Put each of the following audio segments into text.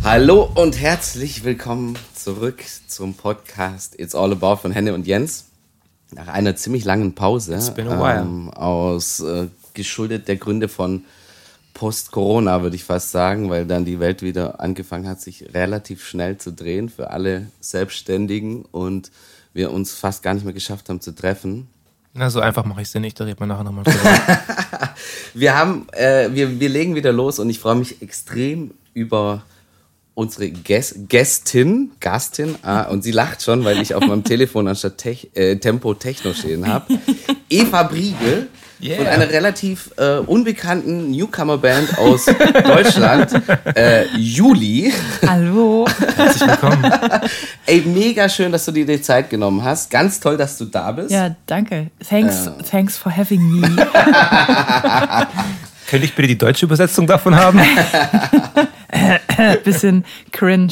Hallo und herzlich willkommen zurück zum Podcast It's All About von Henne und Jens. Nach einer ziemlich langen Pause, It's been a while. Geschuldet der Gründe von Post-Corona, würde ich fast sagen, weil dann die Welt wieder angefangen hat, sich relativ schnell zu drehen für alle Selbstständigen und wir uns fast gar nicht mehr geschafft haben zu treffen. Na, so einfach mache ich es dir nicht, da reden wir nachher nochmal drüber. Wir legen wieder los und ich freue mich extrem über unsere Gastin, und sie lacht schon, weil ich auf meinem Telefon anstatt Tempo Techno stehen habe. Eva Briegel von einer relativ unbekannten Newcomer-Band aus Deutschland, Juli. Hallo. Herzlich willkommen. Ey, mega schön, dass du dir die Zeit genommen hast. Ganz toll, dass du da bist. Ja, danke. Thanks for having me. Könnte ich bitte die deutsche Übersetzung davon haben? Bisschen cringe.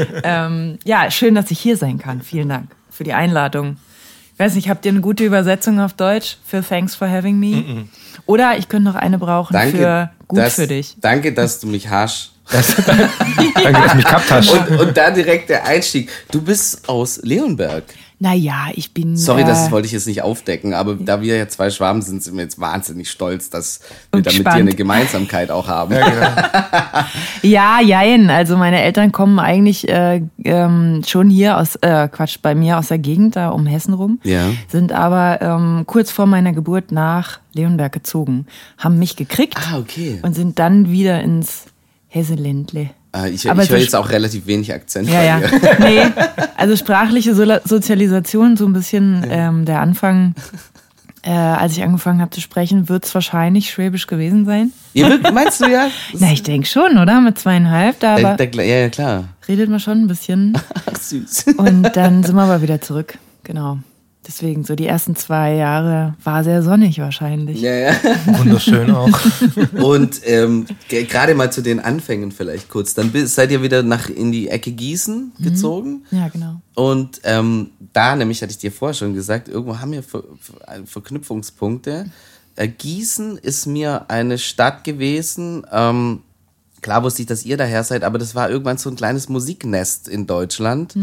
Ja, schön, dass ich hier sein kann. Vielen Dank für die Einladung. Ich weiß nicht, habt ihr eine gute Übersetzung auf Deutsch für Thanks for having me? Oder ich könnte noch eine brauchen für gut für dich. Danke, dass du mich hast. Danke, dass du mich gehabt hast. Und da direkt der Einstieg. Du bist aus Leonberg. Naja, ich bin... Sorry, das wollte ich jetzt nicht aufdecken, aber da wir ja zwei Schwaben sind wir jetzt wahnsinnig stolz, dass wir da mit dir eine Gemeinsamkeit auch haben. Ja, genau. Ja, jein. Also meine Eltern kommen eigentlich schon hier aus, bei mir aus der Gegend, da um Hessen rum. Ja. Sind aber kurz vor meiner Geburt nach Leonberg gezogen, haben mich gekriegt Okay. und sind dann wieder ins Hesseländle. Ich höre jetzt auch relativ wenig Akzent bei dir. Nee, also sprachliche Sozialisation, so ein bisschen der Anfang, als ich angefangen habe zu sprechen, wird es wahrscheinlich Schwäbisch gewesen sein. Ja, meinst du ja? Na, ich denke schon, oder? Mit 2,5, Ja, klar. redet man schon ein bisschen. Ach, süß. Und dann sind wir aber wieder zurück, genau. Deswegen, so die ersten 2 Jahre war sehr sonnig wahrscheinlich. Ja. Wunderschön auch. Und gerade mal zu den Anfängen vielleicht kurz. Dann seid ihr wieder in die Ecke Gießen gezogen. Ja, genau. Und da, nämlich hatte ich dir vorher schon gesagt, irgendwo haben wir Verknüpfungspunkte. Gießen ist mir eine Stadt gewesen, klar wusste ich, dass ihr daher seid, aber das war irgendwann so ein kleines Musiknest in Deutschland.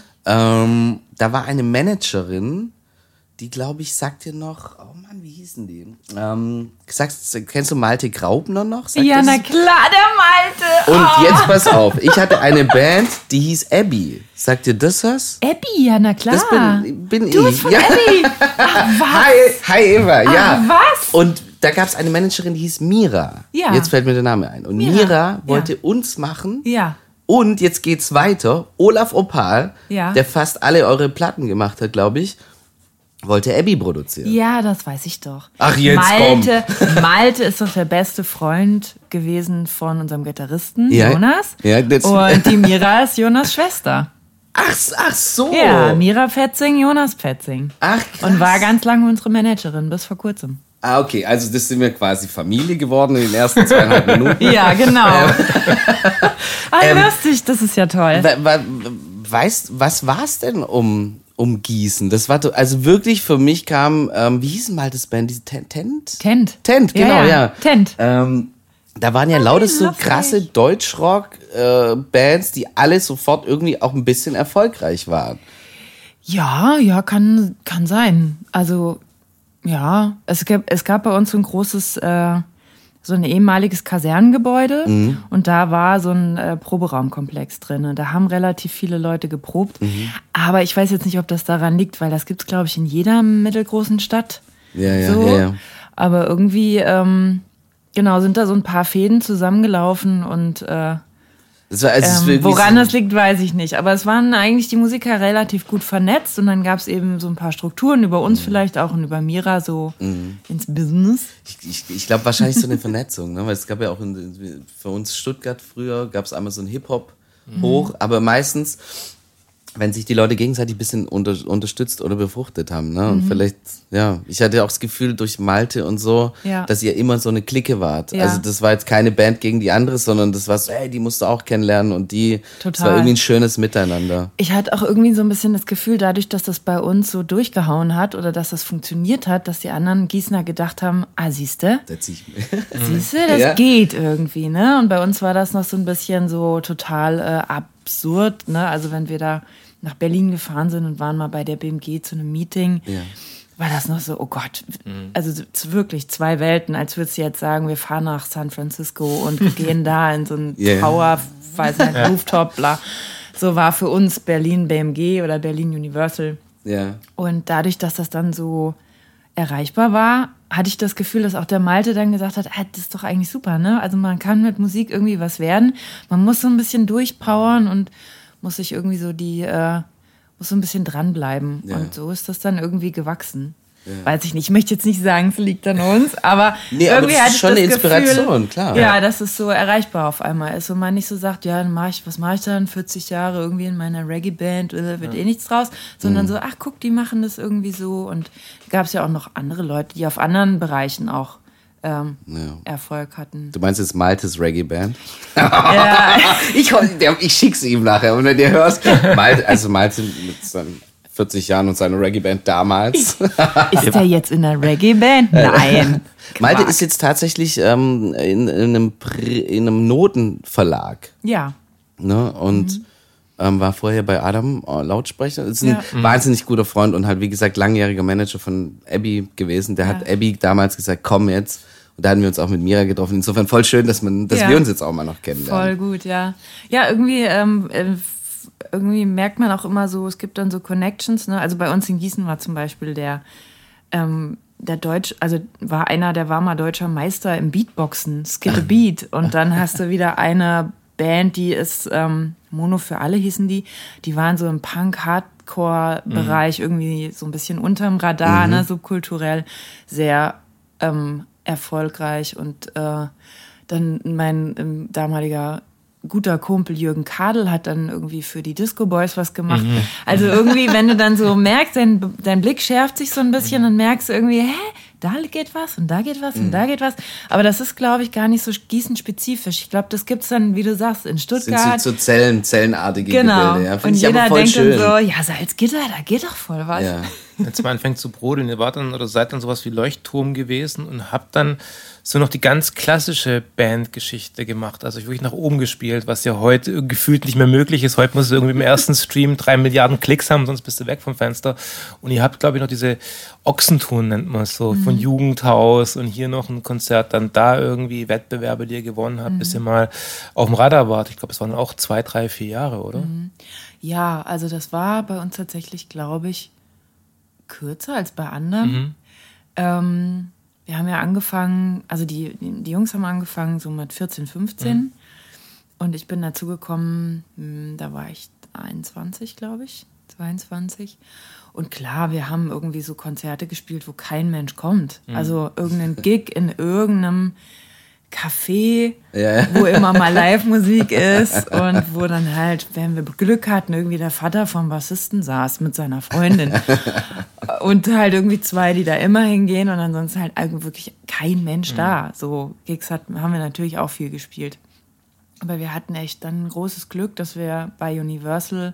Da war eine Managerin, die, glaube ich, sagt dir noch, oh Mann, wie hießen die? Kennst du Malte Graupner noch? Ja, na klar, der Malte. Und jetzt pass auf, ich hatte eine Band, die hieß Abby. Sagt dir das was? Abby, ja, na klar. Das bin ich. Du bist von Abby. Ach, was? Hi Eva, ja. Was? Und da gab es eine Managerin, die hieß Mira. Ja. Jetzt fällt mir der Name ein. Und Mira wollte uns machen. Ja. Und jetzt geht's weiter. Olaf Opal, der fast alle eure Platten gemacht hat, glaube ich, wollte Abby produzieren. Ja, das weiß ich doch. Ach, jetzt Malte ist doch der beste Freund gewesen von unserem Gitarristen, Ja. Jonas. Ja, Und die Mira ist Jonas' Schwester. Ach so. Ja, Mira Pfetzing, Jonas Pfetzing. Ach, krass. Und war ganz lange unsere Managerin, bis vor kurzem. Okay, also das sind wir quasi Familie geworden in den ersten 2,5 Minuten. Ja, genau. Lustig, das ist ja toll. Was war es denn um Gießen? Das war also wirklich für mich kam, wie hieß denn mal das Band? Diese Tent? Tent, genau, ja. Tent. Da waren ja lauter so krasse Deutschrock-Bands, die alle sofort irgendwie auch ein bisschen erfolgreich waren. Ja, kann sein. Also, ja, es gab bei uns so ein großes, so ein ehemaliges Kasernengebäude und da war so ein Proberaumkomplex drin. Da haben relativ viele Leute geprobt. Aber ich weiß jetzt nicht, ob das daran liegt, weil das gibt's, glaube ich, in jeder mittelgroßen Stadt. Ja. Aber irgendwie, genau, sind da so ein paar Fäden zusammengelaufen und woran das liegt, weiß ich nicht. Aber es waren eigentlich die Musiker relativ gut vernetzt und dann gab es eben so ein paar Strukturen über uns vielleicht auch und über Mira so ins Business. Ich glaube wahrscheinlich so eine Vernetzung, ne? Weil es gab ja auch für uns Stuttgart früher, gab es einmal so ein Hip-Hop hoch, aber meistens wenn sich die Leute gegenseitig ein bisschen unterstützt oder befruchtet haben. Ne? Und vielleicht, ja, ich hatte auch das Gefühl durch Malte und so, dass ihr immer so eine Clique wart. Ja. Also das war jetzt keine Band gegen die andere, sondern das war so, hey, die musst du auch kennenlernen und die, das war irgendwie ein schönes Miteinander. Ich hatte auch irgendwie so ein bisschen das Gefühl, dadurch, dass das bei uns so durchgehauen hat oder dass das funktioniert hat, dass die anderen Gießener gedacht haben, siehste, das geht irgendwie, ne? Und bei uns war das noch so ein bisschen so total absurd, ne? Also wenn wir da nach Berlin gefahren sind und waren mal bei der BMG zu einem Meeting, war das noch so, oh Gott, also wirklich 2 Welten, als würdest du jetzt sagen, wir fahren nach San Francisco und gehen da in so einen Tower, weiß nicht, Rooftop, bla. So war für uns Berlin BMG oder Berlin Universal. Ja. Und dadurch, dass das dann so erreichbar war, hatte ich das Gefühl, dass auch der Malte dann gesagt hat, das ist doch eigentlich super, ne? Also man kann mit Musik irgendwie was werden, man muss so ein bisschen durchpowern und muss sich irgendwie so muss so ein bisschen dranbleiben. Ja. Und so ist das dann irgendwie gewachsen. Ja. Weiß ich nicht, ich möchte jetzt nicht sagen, es liegt an uns, aber irgendwie aber das ist schon eine Inspiration, Gefühl, klar. Ja, dass es so erreichbar auf einmal ist und man nicht so sagt, ja, dann was mache ich dann 40 Jahre irgendwie in meiner Reggae-Band, wird nichts draus, sondern so, ach guck, die machen das irgendwie so und gab es ja auch noch andere Leute, die auf anderen Bereichen auch Erfolg hatten. Du meinst jetzt Maltes Reggae-Band? Ja. Ich schick's ihm nachher. Und wenn du hörst, Malte mit seinen 40 Jahren und seiner Reggae-Band damals. Ist der jetzt in einer Reggae-Band? Nein. Malte ist jetzt tatsächlich in einem Notenverlag. Ja. Ne? Und war vorher bei Adam Lautsprecher. Ist ein wahnsinnig guter Freund und halt, wie gesagt, langjähriger Manager von Abby gewesen. Der hat Abby damals gesagt, komm jetzt. Und da hatten wir uns auch mit Mira getroffen. Insofern voll schön, dass wir uns jetzt auch mal noch kennenlernen. Voll gut, ja. Ja, irgendwie merkt man auch immer so, es gibt dann so Connections. Ne? Also bei uns in Gießen war zum Beispiel der war mal deutscher Meister im Beatboxen, Skid the Beat. Und dann hast du wieder eine Band, die ist Mono für alle hießen die waren so im Punk-Hardcore-Bereich irgendwie so ein bisschen unterm Radar, ne, subkulturell sehr erfolgreich und dann mein damaliger guter Kumpel Jürgen Kadel hat dann irgendwie für die Disco Boys was gemacht. Also irgendwie, wenn du dann so merkst, dein Blick schärft sich so ein bisschen und merkst irgendwie, da geht was und da geht was und da geht was. Aber das ist, glaube ich, gar nicht so Gießen-spezifisch. Ich glaube, das gibt's dann, wie du sagst, in Stuttgart. Sind so zellenartige Gebilde. Ja. Und jeder denkt dann so, ja, Salzgitter, da geht doch voll was. Ja. Als man anfängt zu brodeln, ihr wart dann oder seid dann sowas wie Leuchtturm gewesen und habt dann so noch die ganz klassische Bandgeschichte gemacht, also wirklich nach oben gespielt, was ja heute gefühlt nicht mehr möglich ist. Heute musst du irgendwie im ersten Stream 3 Milliarden Klicks haben, sonst bist du weg vom Fenster. Und ihr habt, glaube ich, noch diese Ochsentour, nennt man es so, von Jugendhaus und hier noch ein Konzert, dann da irgendwie Wettbewerbe, die ihr gewonnen habt, bis ihr mal auf dem Radar wart. Ich glaube, es waren auch 2, 3, 4 Jahre, oder? Ja, also das war bei uns tatsächlich, glaube ich, kürzer als bei anderen. Wir haben ja angefangen, also die Jungs haben angefangen so mit 14, 15 und ich bin dazu gekommen, da war ich 21, glaube ich, 22 und klar, wir haben irgendwie so Konzerte gespielt, wo kein Mensch kommt. Also irgendein Gig in irgendeinem Café, wo immer mal Live-Musik ist und wo dann halt, wenn wir Glück hatten, irgendwie der Vater vom Bassisten saß mit seiner Freundin und halt irgendwie 2, die da immer hingehen und ansonsten halt wirklich kein Mensch da. So Gigs haben wir natürlich auch viel gespielt. Aber wir hatten echt dann ein großes Glück, dass wir bei Universal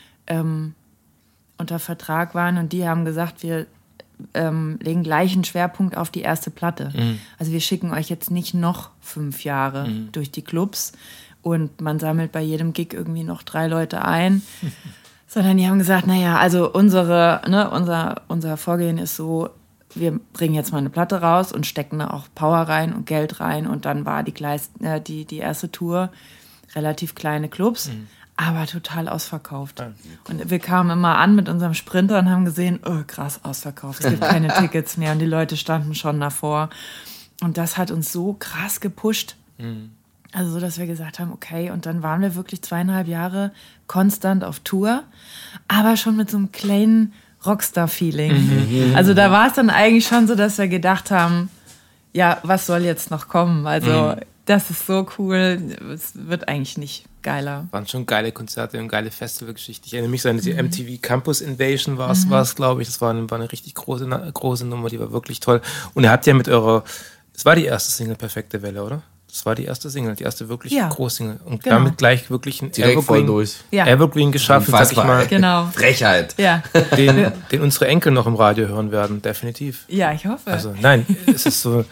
unter Vertrag waren und die haben gesagt, wir legen gleich einen Schwerpunkt auf die erste Platte. Also wir schicken euch jetzt nicht noch 5 Jahre durch die Clubs und man sammelt bei jedem Gig irgendwie noch 3 Leute ein, sondern die haben gesagt, naja, also unser Vorgehen ist so, wir bringen jetzt mal eine Platte raus und stecken da auch Power rein und Geld rein und dann war die erste Tour relativ kleine Clubs, aber total ausverkauft. Und wir kamen immer an mit unserem Sprinter und haben gesehen, oh krass, ausverkauft, es gibt keine Tickets mehr und die Leute standen schon davor. Und das hat uns so krass gepusht. Also so, dass wir gesagt haben, okay, und dann waren wir wirklich 2,5 Jahre konstant auf Tour, aber schon mit so einem kleinen Rockstar-Feeling. Also da war es dann eigentlich schon so, dass wir gedacht haben, ja, was soll jetzt noch kommen? Also Das ist so cool. Es wird eigentlich nicht geiler. Waren schon geile Konzerte und geile Festivalgeschichten. Ich erinnere mich so an diese MTV Campus Invasion war es, glaube ich. Das war eine richtig große Nummer, die war wirklich toll. Und ihr habt ja es war die erste Single Perfekte Welle, oder? Das war die erste Single, die erste wirklich Großsingle. Und damit gleich wirklich ein Evergreen geschafft, sag ich mal. Genau. Frechheit. Ja. Den unsere Enkel noch im Radio hören werden, definitiv. Ja, ich hoffe. Also nein, es ist so,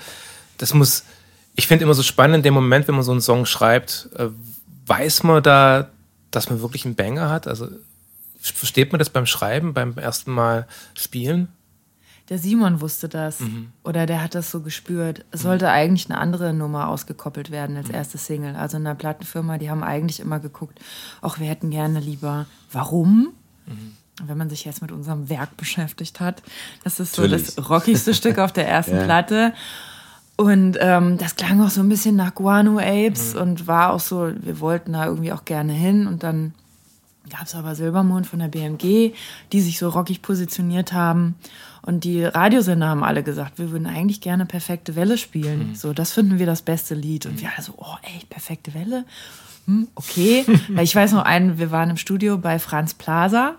ich finde immer so spannend in dem Moment, wenn man so einen Song schreibt, weiß man da, dass man wirklich einen Banger hat? Also versteht man das beim Schreiben, beim ersten Mal spielen? Der Simon wusste das. Oder der hat das so gespürt. Es sollte eigentlich eine andere Nummer ausgekoppelt werden als erste Single. Also in einer Plattenfirma, die haben eigentlich immer geguckt, wir hätten gerne lieber, warum? Wenn man sich jetzt mit unserem Werk beschäftigt hat. Das ist so das rockigste Stück auf der ersten Platte. Und das klang auch so ein bisschen nach Guano Apes und war auch so, wir wollten da irgendwie auch gerne hin. Und dann gab es aber Silbermond von der BMG, die sich so rockig positioniert haben. Und die Radiosender haben alle gesagt, wir würden eigentlich gerne Perfekte Welle spielen. So, das finden wir das beste Lied. Und wir alle so, echt, Perfekte Welle? Okay. Weil ich weiß noch wir waren im Studio bei Franz Plaza.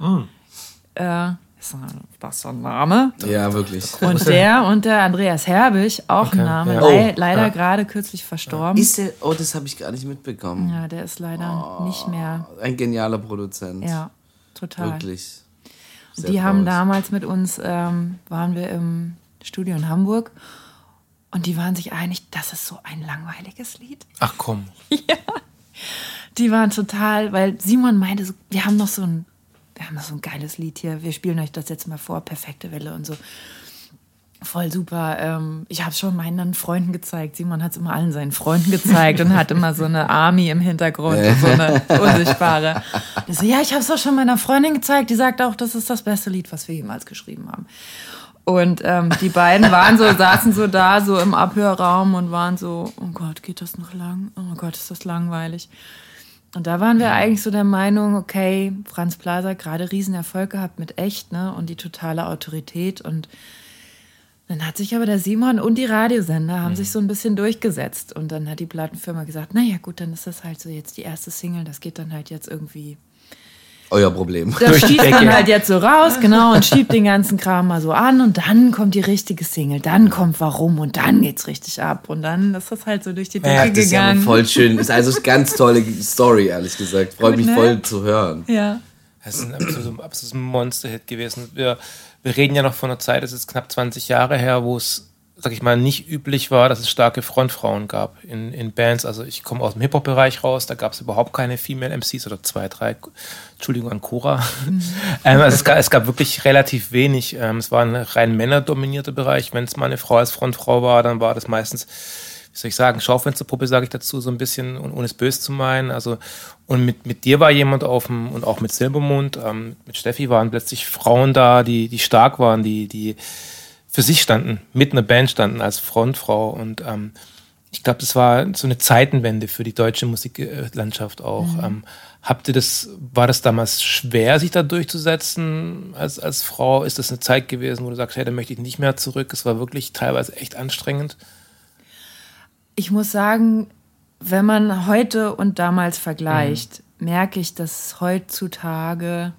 Ist das so ein Name? Ja, wirklich. Und der Andreas Herbig, auch ein Name, Ja. leider gerade kürzlich verstorben. Ist der? Oh, das habe ich gar nicht mitbekommen. Ja, der ist leider nicht mehr. Ein genialer Produzent. Ja, total. Wirklich. Die haben damals mit uns, waren wir im Studio in Hamburg und die waren sich einig, das ist so ein langweiliges Lied. Ach komm. Ja. Die waren total, weil Simon meinte, so, wir haben noch so ein geiles Lied hier, wir spielen euch das jetzt mal vor, Perfekte Welle und so. Voll super. Ich habe es schon meinen Freunden gezeigt. Simon hat es immer allen seinen Freunden gezeigt und hat immer so eine Army im Hintergrund, so eine unsichtbare. Ich so, ja, ich habe es auch schon meiner Freundin gezeigt. Die sagt auch, das ist das beste Lied, was wir jemals geschrieben haben. Und die beiden saßen so da, so im Abhörraum und waren so, oh Gott, geht das noch lang? Oh Gott, ist das langweilig. Und da waren wir eigentlich so der Meinung, okay, Franz Plaza gerade Riesenerfolg gehabt mit Echt, ne, und die totale Autorität. Und dann hat sich aber der Simon und die Radiosender haben sich so ein bisschen durchgesetzt. Und dann hat die Plattenfirma gesagt, naja gut, dann ist das halt so jetzt die erste Single, das geht dann halt jetzt irgendwie... Euer Problem. Das schießt man halt jetzt so raus, genau, und schiebt den ganzen Kram mal so an und dann kommt die richtige Single, dann kommt Warum und dann geht's richtig ab. Und dann ist das halt so durch die Decke gegangen. Das ist ja voll schön. Ist also eine ganz tolle Story, ehrlich gesagt. Freut mich voll zu hören. Ja. Das ist ein absolutes Monster-Hit gewesen. Wir reden ja noch von einer Zeit, das ist knapp 20 Jahre her, wo es, sag ich mal, nicht üblich war, dass es starke Frontfrauen gab in Bands. Also ich komme aus dem Hip-Hop-Bereich raus, da gab es überhaupt keine Female MCs oder 2, 3, Entschuldigung an Cora. Also es gab wirklich relativ wenig. Es war ein rein männerdominierter Bereich. Wenn es mal eine Frau als Frontfrau war, dann war das meistens, wie soll ich sagen, Schaufensterpuppe, sage ich dazu, so ein bisschen, und ohne es böse zu meinen. Also, und mit dir war jemand und auch mit Silbermond, mit Steffi waren plötzlich Frauen da, die stark waren, die für sich standen, mit einer Band standen als Frontfrau. Und ich glaube, das war so eine Zeitenwende für die deutsche Musiklandschaft auch. War das damals schwer, sich da durchzusetzen als Frau? Ist das eine Zeit gewesen, wo du sagst, hey, da möchte ich nicht mehr zurück? Es war wirklich teilweise echt anstrengend. Ich muss sagen, wenn man heute und damals vergleicht, merke ich, dass heutzutage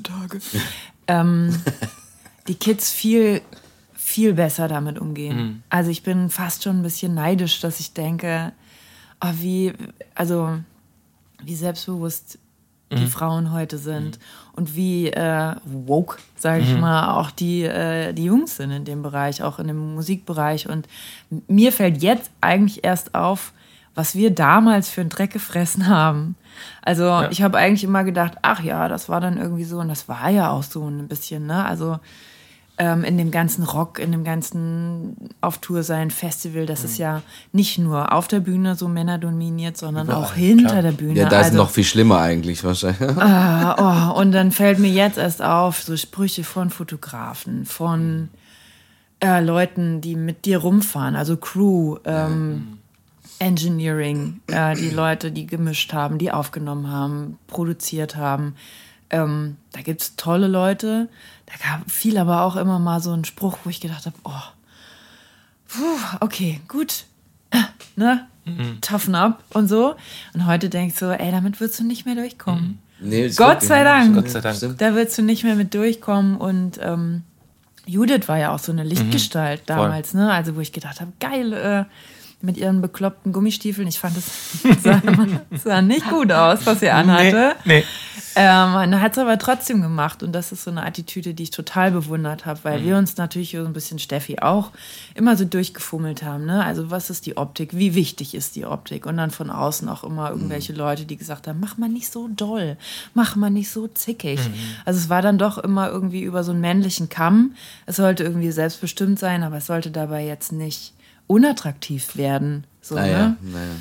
die Kids viel besser damit umgehen. Also ich bin fast schon ein bisschen neidisch, dass ich denke, wie selbstbewusst die Frauen heute sind und wie woke, sage ich mal, auch die Jungs sind in dem Bereich, auch in dem Musikbereich. Und mir fällt jetzt eigentlich erst auf, was wir damals für einen Dreck gefressen haben. Also ich habe eigentlich immer gedacht, ach ja, das war dann irgendwie so, und das war ja auch so ein bisschen, ne? Also in dem ganzen Rock, in dem ganzen Auf-Tour sein Festival, das ist ja nicht nur auf der Bühne so männerdominiert, sondern auch hinter der Bühne. Ja, da ist noch viel schlimmer eigentlich wahrscheinlich. Und dann fällt mir jetzt erst auf, so Sprüche von Fotografen, von Leuten, die mit dir rumfahren, also Crew, Engineering, die Leute, die gemischt haben, die aufgenommen haben, produziert haben. Da gibt es tolle Leute. Da gab viel aber auch immer mal so einen Spruch, wo ich gedacht habe, okay, gut. Ne? toughen up und so. Und heute denke ich so, ey, damit wirst du nicht mehr durchkommen. Nee, Gott sei Dank. Gott sei Dank. Da wirst du nicht mehr mit durchkommen. Und Judith war ja auch so eine Lichtgestalt damals, ne? Also wo ich gedacht habe, geil, mit ihren bekloppten Gummistiefeln. Ich fand, es sah nicht gut aus, was sie anhatte. Nee. Dann hat es aber trotzdem gemacht. Und das ist so eine Attitüde, die ich total bewundert habe, weil wir uns natürlich so ein bisschen, Steffi auch, immer so durchgefummelt haben. Ne? Also was ist die Optik? Wie wichtig ist die Optik? Und dann von außen auch immer irgendwelche Leute, die gesagt haben, mach mal nicht so doll, mach mal nicht so zickig. Also es war dann doch immer irgendwie über so einen männlichen Kamm. Es sollte irgendwie selbstbestimmt sein, aber es sollte dabei jetzt nicht unattraktiv werden. So, ne?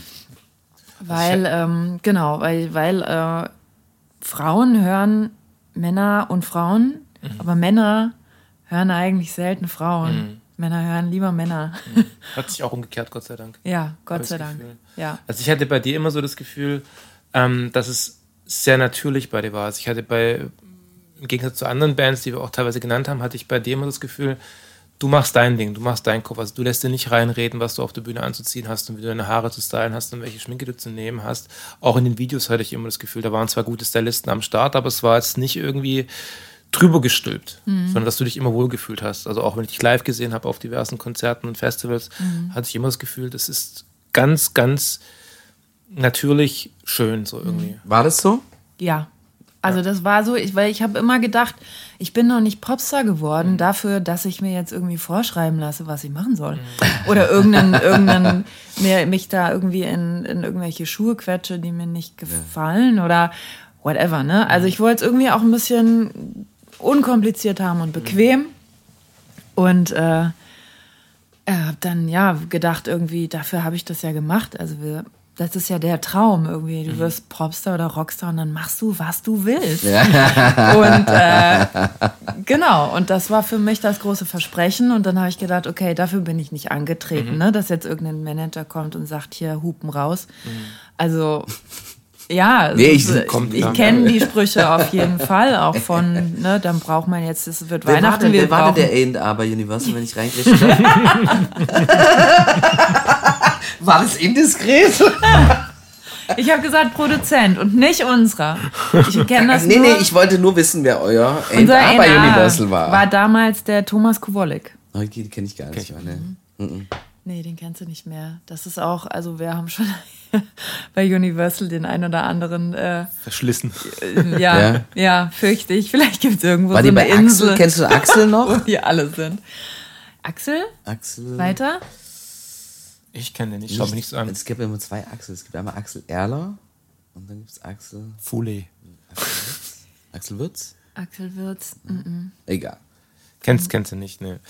Weil, weil Frauen hören Männer und Frauen, aber Männer hören eigentlich selten Frauen. Männer hören lieber Männer. Hat sich auch umgekehrt, Gott sei Dank. Ja, Gott sei Dank. Ja. Also ich hatte bei dir immer so das Gefühl, dass es sehr natürlich bei dir war. Also ich hatte im Gegensatz zu anderen Bands, die wir auch teilweise genannt haben, hatte ich bei dir immer das Gefühl, du machst dein Ding, du machst deinen Kopf. Also du lässt dir nicht reinreden, was du auf der Bühne anzuziehen hast und wie du deine Haare zu stylen hast und welche Schminke du zu nehmen hast. Auch in den Videos hatte ich immer das Gefühl, da waren zwar gute Stylisten am Start, aber es war jetzt nicht irgendwie drüber gestülpt, sondern dass du dich immer wohlgefühlt hast. Also auch wenn ich dich live gesehen habe auf diversen Konzerten und Festivals, hatte ich immer das Gefühl, das ist ganz, ganz natürlich schön so irgendwie. War das so? Ja. Also das war so, weil ich habe immer gedacht, ich bin noch nicht Popstar geworden dafür, dass ich mir jetzt irgendwie vorschreiben lasse, was ich machen soll. Oder mich da irgendwie in irgendwelche Schuhe quetsche, die mir nicht gefallen oder whatever, ne? Also ich wollte es irgendwie auch ein bisschen unkompliziert haben und bequem. Und habe dann gedacht, irgendwie, dafür habe ich das ja gemacht. Also das ist ja der Traum irgendwie. Du wirst Popstar oder Rockstar und dann machst du, was du willst. Und genau, und das war für mich das große Versprechen. Und dann habe ich gedacht, okay, dafür bin ich nicht angetreten, ne? Dass jetzt irgendein Manager kommt und sagt, hier, Hupen raus. Also, ja, ich kenne die Sprüche auf jeden Fall, auch von, ne, dann braucht man jetzt, es wird Weihnachten. Wer war denn der A&R bei Universal, wenn ich reingriffen darf? War das indiskret? Ich habe gesagt Produzent und nicht unserer. Ich kenne das Nee, ich wollte nur wissen, wer euer A&R bei Universal war. War damals der Thomas Kowalik. Oh, die kenne ich gar nicht. Nee, den kennst du nicht mehr. Das ist auch, also wir haben schon bei Universal den einen oder anderen verschlissen. Ja, fürchte ich. Vielleicht gibt es irgendwo war so eine Insel. Axel? Kennst du Axel noch? Wo die alle sind. Axel? Weiter? Ich kenne den nicht, schau mich nicht so an. Es gibt immer zwei Axel. Es gibt einmal Axel Erler und dann gibt es Axel... Fule. Axel Würz? Axel Würz, Egal. Kennst du nicht, ne.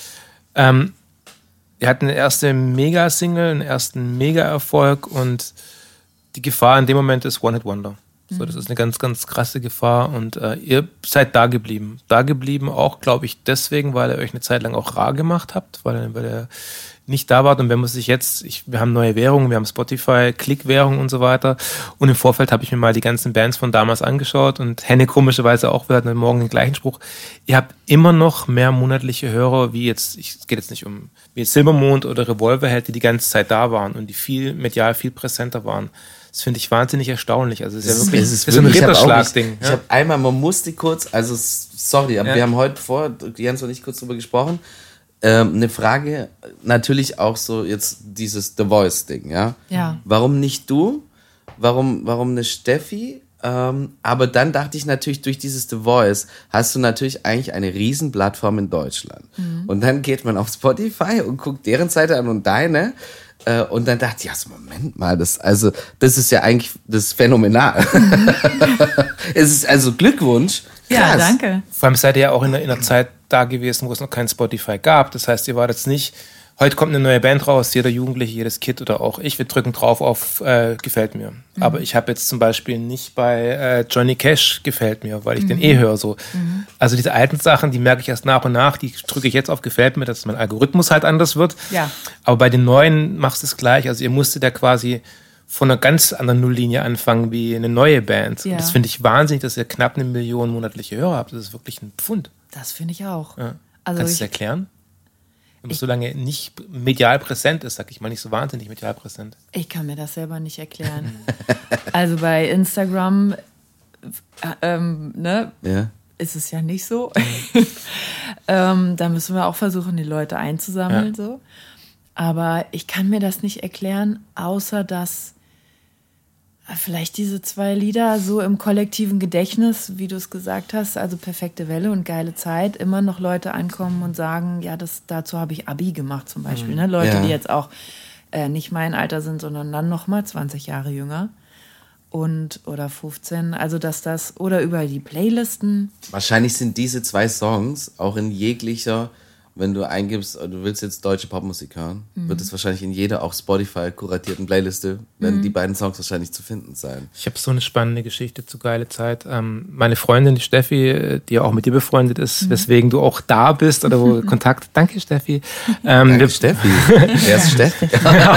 Wir hatten eine erste Mega-Single, einen ersten Mega-Erfolg und die Gefahr in dem Moment ist One-Hit-Wonder. So, das ist eine ganz, ganz krasse Gefahr und ihr seid da geblieben. Da geblieben auch, glaube ich, deswegen, weil ihr euch eine Zeit lang auch rar gemacht habt, weil ihr nicht da wart und wenn man sich jetzt, wir haben neue Währungen, wir haben Spotify, Klick-Währung und so weiter und im Vorfeld habe ich mir mal die ganzen Bands von damals angeschaut und Henne komischerweise auch, wir hatten heute Morgen den gleichen Spruch, ihr habt immer noch mehr monatliche Hörer wie jetzt, es geht jetzt nicht um wie jetzt Silbermond oder Revolverheld, die ganze Zeit da waren und die medial viel präsenter waren. Das finde ich wahnsinnig erstaunlich. Also es ist ja wirklich, das ist so ein Ritterschlag-Ding. Ich habe einmal, man musste kurz, also sorry, aber wir haben heute Jens und ich kurz drüber gesprochen, eine Frage, natürlich auch so jetzt dieses The Voice-Ding, ja? Warum nicht du? Warum eine Steffi? Aber dann dachte ich natürlich, durch dieses The Voice hast du natürlich eigentlich eine Riesen-Plattform in Deutschland. Und dann geht man auf Spotify und guckt deren Seite an und deine. Und dann dachte ich, Moment mal, das ist ja eigentlich, das ist phänomenal. Es ist also Glückwunsch. Krass. Ja, danke. Vor allem seid ihr ja auch in einer Zeit da gewesen, wo es noch kein Spotify gab. Das heißt, ihr wart jetzt nicht, heute kommt eine neue Band raus, jeder Jugendliche, jedes Kid oder auch ich, wir drücken drauf auf gefällt mir. Aber ich habe jetzt zum Beispiel nicht bei Johnny Cash gefällt mir, weil ich den höre so. Also diese alten Sachen, die merke ich erst nach und nach, die drücke ich jetzt auf gefällt mir, dass mein Algorithmus halt anders wird. Ja. Aber bei den neuen machst du es gleich. Also ihr musstet ja quasi von einer ganz anderen Nulllinie anfangen wie eine neue Band. Ja. Und das finde ich wahnsinnig, dass ihr knapp 1 Million monatliche Hörer habt. Das ist wirklich ein Pfund. Das finde ich auch. Ja. Also Kannst du es erklären? immer so lange nicht medial präsent ist, sag ich mal, nicht so wahnsinnig medial präsent. Ich kann mir das selber nicht erklären. Also bei Instagram ist es ja nicht so. Da müssen wir auch versuchen, die Leute einzusammeln. Ja. So. Aber ich kann mir das nicht erklären, außer dass vielleicht diese 2 Lieder so im kollektiven Gedächtnis, wie du es gesagt hast, also Perfekte Welle und Geile Zeit, immer noch Leute ankommen und sagen, ja, dazu habe ich Abi gemacht zum Beispiel. Ne? Leute, die jetzt auch nicht mein Alter sind, sondern dann noch mal 20 Jahre jünger. Oder 15, also dass das, oder über die Playlisten. Wahrscheinlich sind diese 2 Songs auch in jeglicher, wenn du eingibst, du willst jetzt deutsche Popmusik hören, wird es wahrscheinlich in jeder auch Spotify kuratierten Playliste, werden die beiden Songs wahrscheinlich zu finden sein. Ich habe so eine spannende Geschichte zu Geile Zeit. Meine Freundin, die Steffi, die ja auch mit dir befreundet ist, weswegen du auch da bist oder wo Kontakt. Danke, Steffi. Danke, Steffi. Wer ist Steffi?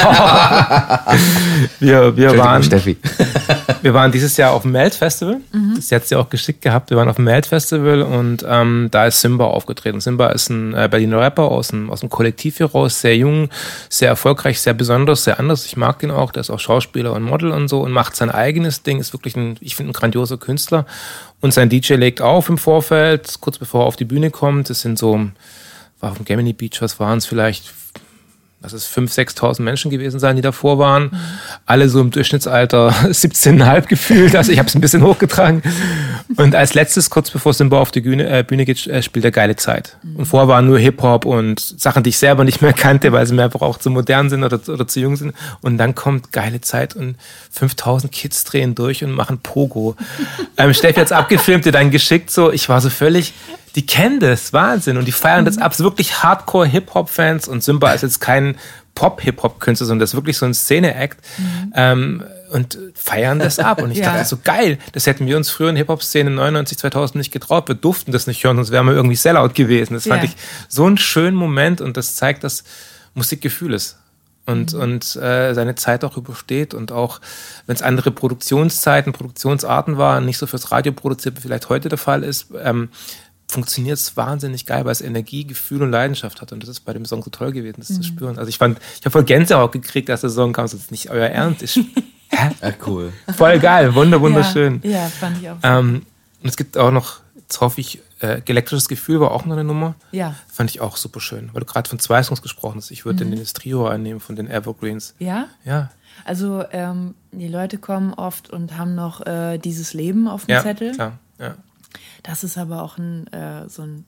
Wir waren dieses Jahr auf dem Melt-Festival. Das hat sie auch geschickt gehabt. Wir waren auf dem Melt-Festival und da ist Simba aufgetreten. Simba ist ein Berliner Rapper aus dem Kollektiv hier raus, sehr jung, sehr erfolgreich, sehr besonders, sehr anders. Ich mag den auch. Der ist auch Schauspieler und Model und so und macht sein eigenes Ding. Ist wirklich ich finde, ein grandioser Künstler. Und sein DJ legt auf im Vorfeld, kurz bevor er auf die Bühne kommt. Das sind war auf dem Gemini Beach, was waren es vielleicht? Lass es 5.000, 6.000 Menschen gewesen sein, die davor waren. Alle so im Durchschnittsalter 17,5 gefühlt. Also ich habe es ein bisschen hochgetragen. Und als letztes, kurz bevor Simba auf die Bühne geht, spielt er Geile Zeit. Und vorher waren nur Hip-Hop und Sachen, die ich selber nicht mehr kannte, weil sie mir einfach auch zu modern sind oder zu jung sind. Und dann kommt Geile Zeit und 5.000 Kids drehen durch und machen Pogo. Steffi hat's abgefilmt, dir dann geschickt. So, ich war so völlig... Die kennen das, Wahnsinn. Und die feiern das ab. Wirklich Hardcore-Hip-Hop-Fans. Und Simba ist jetzt kein Pop-Hip-Hop-Künstler, sondern das ist wirklich so ein Szene-Act. Und feiern das ab. Und ich dachte so, geil. Das hätten wir uns früher in Hip-Hop-Szene 99, 2000 nicht getraut. Wir durften das nicht hören, sonst wären wir irgendwie Sellout gewesen. Das fand ich so einen schönen Moment. Und das zeigt, dass Musik Gefühl ist. Und seine Zeit auch übersteht. Und auch, wenn es andere Produktionszeiten, Produktionsarten waren, nicht so fürs Radio produziert, wie vielleicht heute der Fall ist, funktioniert es wahnsinnig geil, weil es Energie, Gefühl und Leidenschaft hat. Und das ist bei dem Song so toll gewesen, das zu spüren. Also ich habe voll Gänsehaut gekriegt, als der Song kam. Das ist nicht euer Ernst. Ja, cool. Voll geil, wunderschön. Ja, fand ich auch so. Und es gibt auch noch, jetzt hoffe ich, Elektrisches Gefühl war auch noch eine Nummer. Ja. Fand ich auch super schön, weil du gerade von 2 Songs gesprochen hast. Ich würde den das Trio einnehmen von den Evergreens. Ja? Ja. Also die Leute kommen oft und haben noch dieses Leben auf dem Zettel. Klar. Ja. Das ist aber auch so ein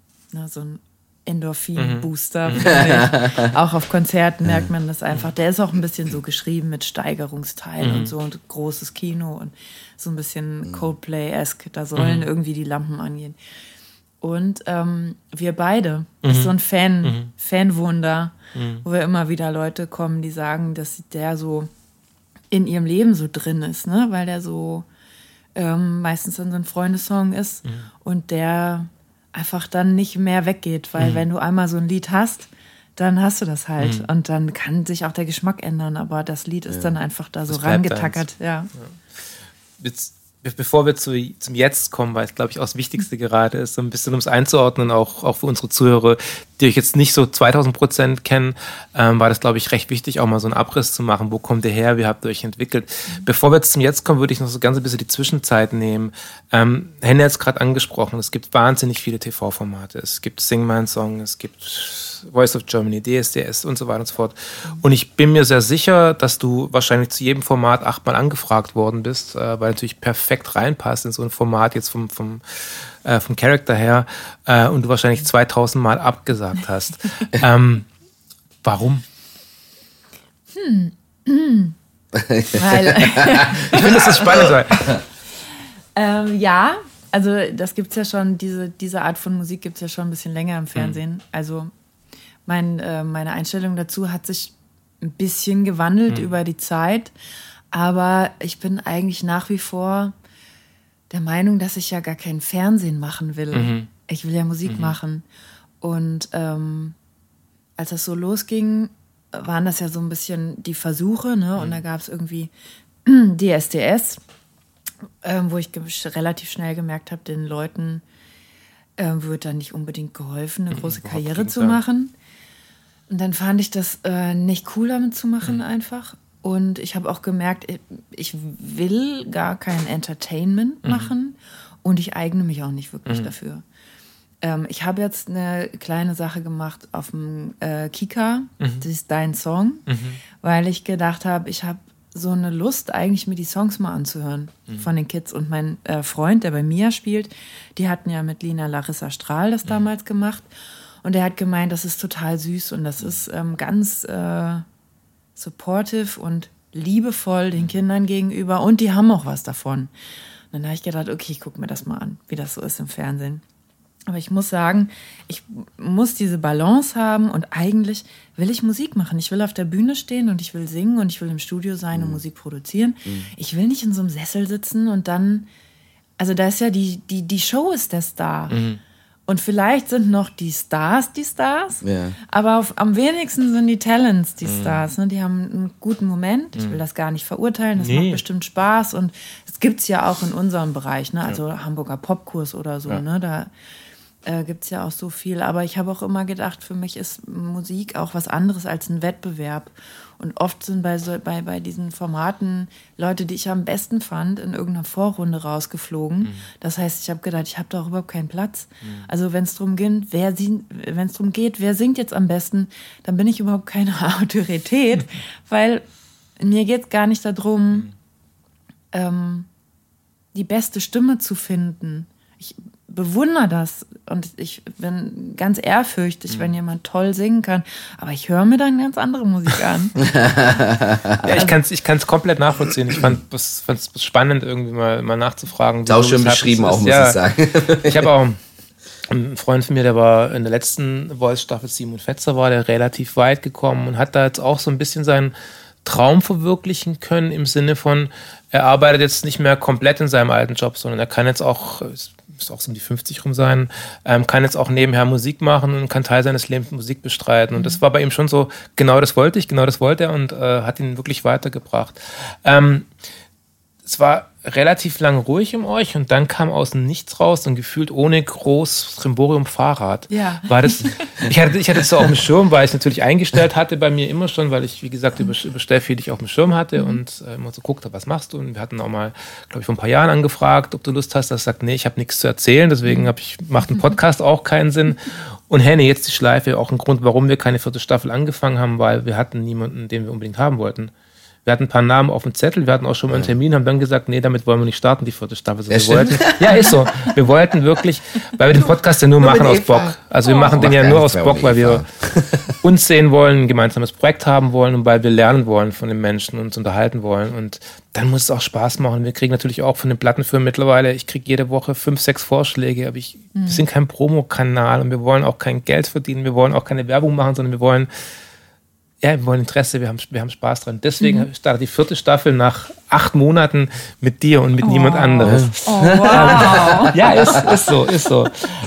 Endorphin-Booster. Auch auf Konzerten merkt man das einfach. Der ist auch ein bisschen so geschrieben mit Steigerungsteil und so und großes Kino und so ein bisschen Coldplay-esque. Da sollen irgendwie die Lampen angehen. Und wir beide, das ist so ein Fanwunder, wo wir immer wieder Leute kommen, die sagen, dass der so in ihrem Leben so drin ist, ne? Weil der so meistens dann so ein Freundessong ist und der einfach dann nicht mehr weggeht, weil wenn du einmal so ein Lied hast, dann hast du das halt und dann kann sich auch der Geschmack ändern, aber das Lied ist dann einfach da so rangetackert. Ja. Jetzt, bevor wir zum Jetzt kommen, weil es, glaube ich, auch das Wichtigste gerade ist, so ein bisschen, um es einzuordnen, auch für unsere Zuhörer, die euch jetzt nicht so 2000% kennen, war das, glaube ich, recht wichtig, auch mal so einen Abriss zu machen. Wo kommt ihr her? Wie habt ihr euch entwickelt? Bevor wir jetzt zum Jetzt kommen, würde ich noch so ganz ein bisschen die Zwischenzeit nehmen. Henne hat es gerade angesprochen, es gibt wahnsinnig viele TV-Formate. Es gibt Sing My Song, es gibt Voice of Germany, DSDS und so weiter und so fort. Und ich bin mir sehr sicher, dass du wahrscheinlich zu jedem Format 8-mal angefragt worden bist, weil natürlich perfekt reinpasst in so ein Format jetzt vom Charakter her und du wahrscheinlich 2000-mal abgesagt hast. Warum? Weil ich finde, das ist spannend. Ja, also das gibt's ja schon, diese Art von Musik gibt es ja schon ein bisschen länger im Fernsehen. Also meine Einstellung dazu hat sich ein bisschen gewandelt über die Zeit, aber ich bin eigentlich nach wie vor der Meinung, dass ich ja gar kein Fernsehen machen will. Ich will ja Musik machen. Und als das so losging, waren das ja so ein bisschen die Versuche, ne? Und da gab es irgendwie DSDS, wo ich relativ schnell gemerkt habe, den Leuten wird da nicht unbedingt geholfen, eine große Karriere zu machen. Und dann fand ich das nicht cool, damit zu machen einfach. Und ich habe auch gemerkt, ich will gar kein Entertainment machen und ich eigne mich auch nicht wirklich dafür. Ich habe jetzt eine kleine Sache gemacht auf dem Kika, das ist Dein Song, weil ich gedacht habe, ich habe so eine Lust, eigentlich mir die Songs mal anzuhören von den Kids. Und mein Freund, der bei Mia spielt, die hatten ja mit Lina Larissa Strahl das damals gemacht. Und er hat gemeint, das ist total süß und das ist ganz supportive und liebevoll den Kindern gegenüber. Und die haben auch was davon. Und dann habe ich gedacht, okay, ich gucke mir das mal an, wie das so ist im Fernsehen. Aber ich muss sagen, ich muss diese Balance haben und eigentlich will ich Musik machen. Ich will auf der Bühne stehen und ich will singen und ich will im Studio sein und Musik produzieren. Ich will nicht in so einem Sessel sitzen und dann, also da ist ja die Show ist der Star. Und vielleicht sind noch die Stars, Ja. aber am wenigsten sind die Talents die Stars. Ne? Die haben einen guten Moment. Ich will das gar nicht verurteilen. Das macht bestimmt Spaß. Und es gibt's ja auch in unserem Bereich. Ne? Also Hamburger Popkurs oder so. Ne? Da gibt's ja auch so viel. Aber ich habe auch immer gedacht, für mich ist Musik auch was anderes als ein Wettbewerb. Und oft sind bei diesen Formaten Leute, die ich am besten fand, in irgendeiner Vorrunde rausgeflogen. Das heißt, ich habe gedacht, ich habe da auch überhaupt keinen Platz. Also wenn es darum geht, wer singt jetzt am besten, dann bin ich überhaupt keine Autorität, weil mir geht es gar nicht darum, die beste Stimme zu finden. Ich bewundere das und ich bin ganz ehrfürchtig, wenn jemand toll singen kann, aber ich höre mir dann ganz andere Musik an. Ja, ich kann's komplett nachvollziehen. Ich fand es spannend, irgendwie mal nachzufragen. Ist auch schön beschrieben, auch, muss ich sagen. Ich habe auch einen Freund von mir, der war in der letzten Voice-Staffel, Simon Fetzer war, der relativ weit gekommen und hat da jetzt auch so ein bisschen seinen Traum verwirklichen können, im Sinne von, er arbeitet jetzt nicht mehr komplett in seinem alten Job, sondern er kann jetzt auch, muss auch so um die 50 rum sein, kann jetzt auch nebenher Musik machen und kann Teil seines Lebens Musik bestreiten. Und das war bei ihm schon so, genau das wollte er und hat ihn wirklich weitergebracht. Es war relativ lang ruhig um euch und dann kam aus dem Nichts raus und gefühlt ohne groß Trimborium Fahrrad. Ja. War das, ich hatte es so auf dem Schirm, weil ich es natürlich eingestellt hatte bei mir immer schon, weil ich, wie gesagt, über Stellfeed dich auf dem Schirm hatte und immer so guckte, was machst du? Und wir hatten auch mal, glaube ich, vor ein paar Jahren angefragt, ob du Lust hast. Das sagt, nee, ich habe nichts zu erzählen, deswegen macht ein Podcast auch keinen Sinn. Und Henny, jetzt die Schleife, auch ein Grund, warum wir keine 4. Staffel angefangen haben, weil wir hatten niemanden, den wir unbedingt haben wollten. Wir hatten ein paar Namen auf dem Zettel, wir hatten auch schon mal einen Termin, haben dann gesagt, nee, damit wollen wir nicht starten, die 4. Staffel. Ist so. Wir wollten wirklich, weil wir den Podcast ja nur machen aus Bock. Also wir machen den ja nur aus Bock, weil wir uns sehen wollen, ein gemeinsames Projekt haben wollen und weil wir lernen wollen von den Menschen und uns unterhalten wollen. Und dann muss es auch Spaß machen. Wir kriegen natürlich auch von den Plattenfirmen mittlerweile, ich kriege jede Woche 5, 6 Vorschläge, aber wir sind kein Promokanal und wir wollen auch kein Geld verdienen, wir wollen auch keine Werbung machen, sondern wir wollen Interesse, wir haben Spaß dran. Deswegen startet die 4. Staffel nach 8 Monaten mit dir und mit niemand anderes. Oh, wow. Ja, ist so.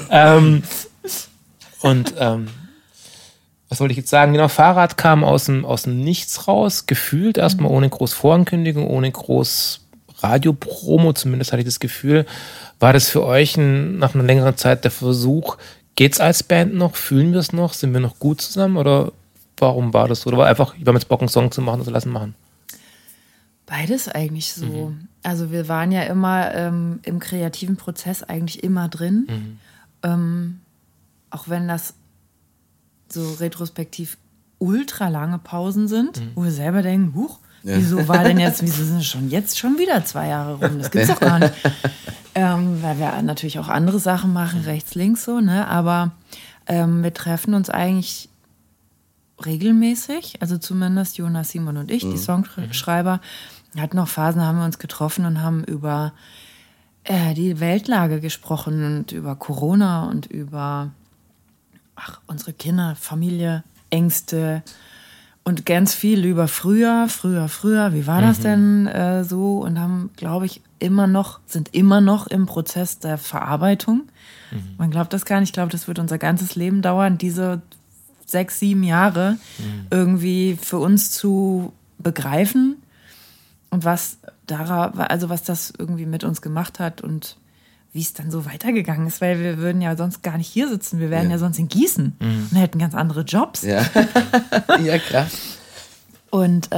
Was wollte ich jetzt sagen? Genau, Fahrrad kam aus dem Nichts raus, gefühlt erstmal ohne groß Vorankündigung, ohne groß Radiopromo, zumindest hatte ich das Gefühl. War das für euch nach einer längeren Zeit der Versuch, geht's als Band noch? Fühlen wir es noch? Sind wir noch gut zusammen? Oder warum war das so? Oder war einfach, wir haben jetzt Bock, einen Song zu machen, also lassen machen? Beides eigentlich so. Also wir waren ja immer im kreativen Prozess eigentlich immer drin. Auch wenn das so retrospektiv ultra lange Pausen sind, wo wir selber denken, huch, wieso sind schon wieder 2 Jahre rum? Das gibt's doch gar nicht. Weil wir natürlich auch andere Sachen machen, rechts, links so, ne? Aber wir treffen uns eigentlich regelmäßig, also zumindest Jonas, Simon und ich, die Songschreiber, hatten noch Phasen, da haben wir uns getroffen und haben über die Weltlage gesprochen und über Corona und über unsere Kinder, Familie, Ängste und ganz viel über früher, wie war das denn so, und haben, glaube ich, sind immer noch im Prozess der Verarbeitung. Man glaubt das gar nicht, ich glaube, das wird unser ganzes Leben dauern, diese 6, 7 Jahre irgendwie für uns zu begreifen und was das irgendwie mit uns gemacht hat und wie es dann so weitergegangen ist, weil wir würden ja sonst gar nicht hier sitzen. Wir wären ja sonst in Gießen und hätten ganz andere Jobs. Ja, ja krass. Und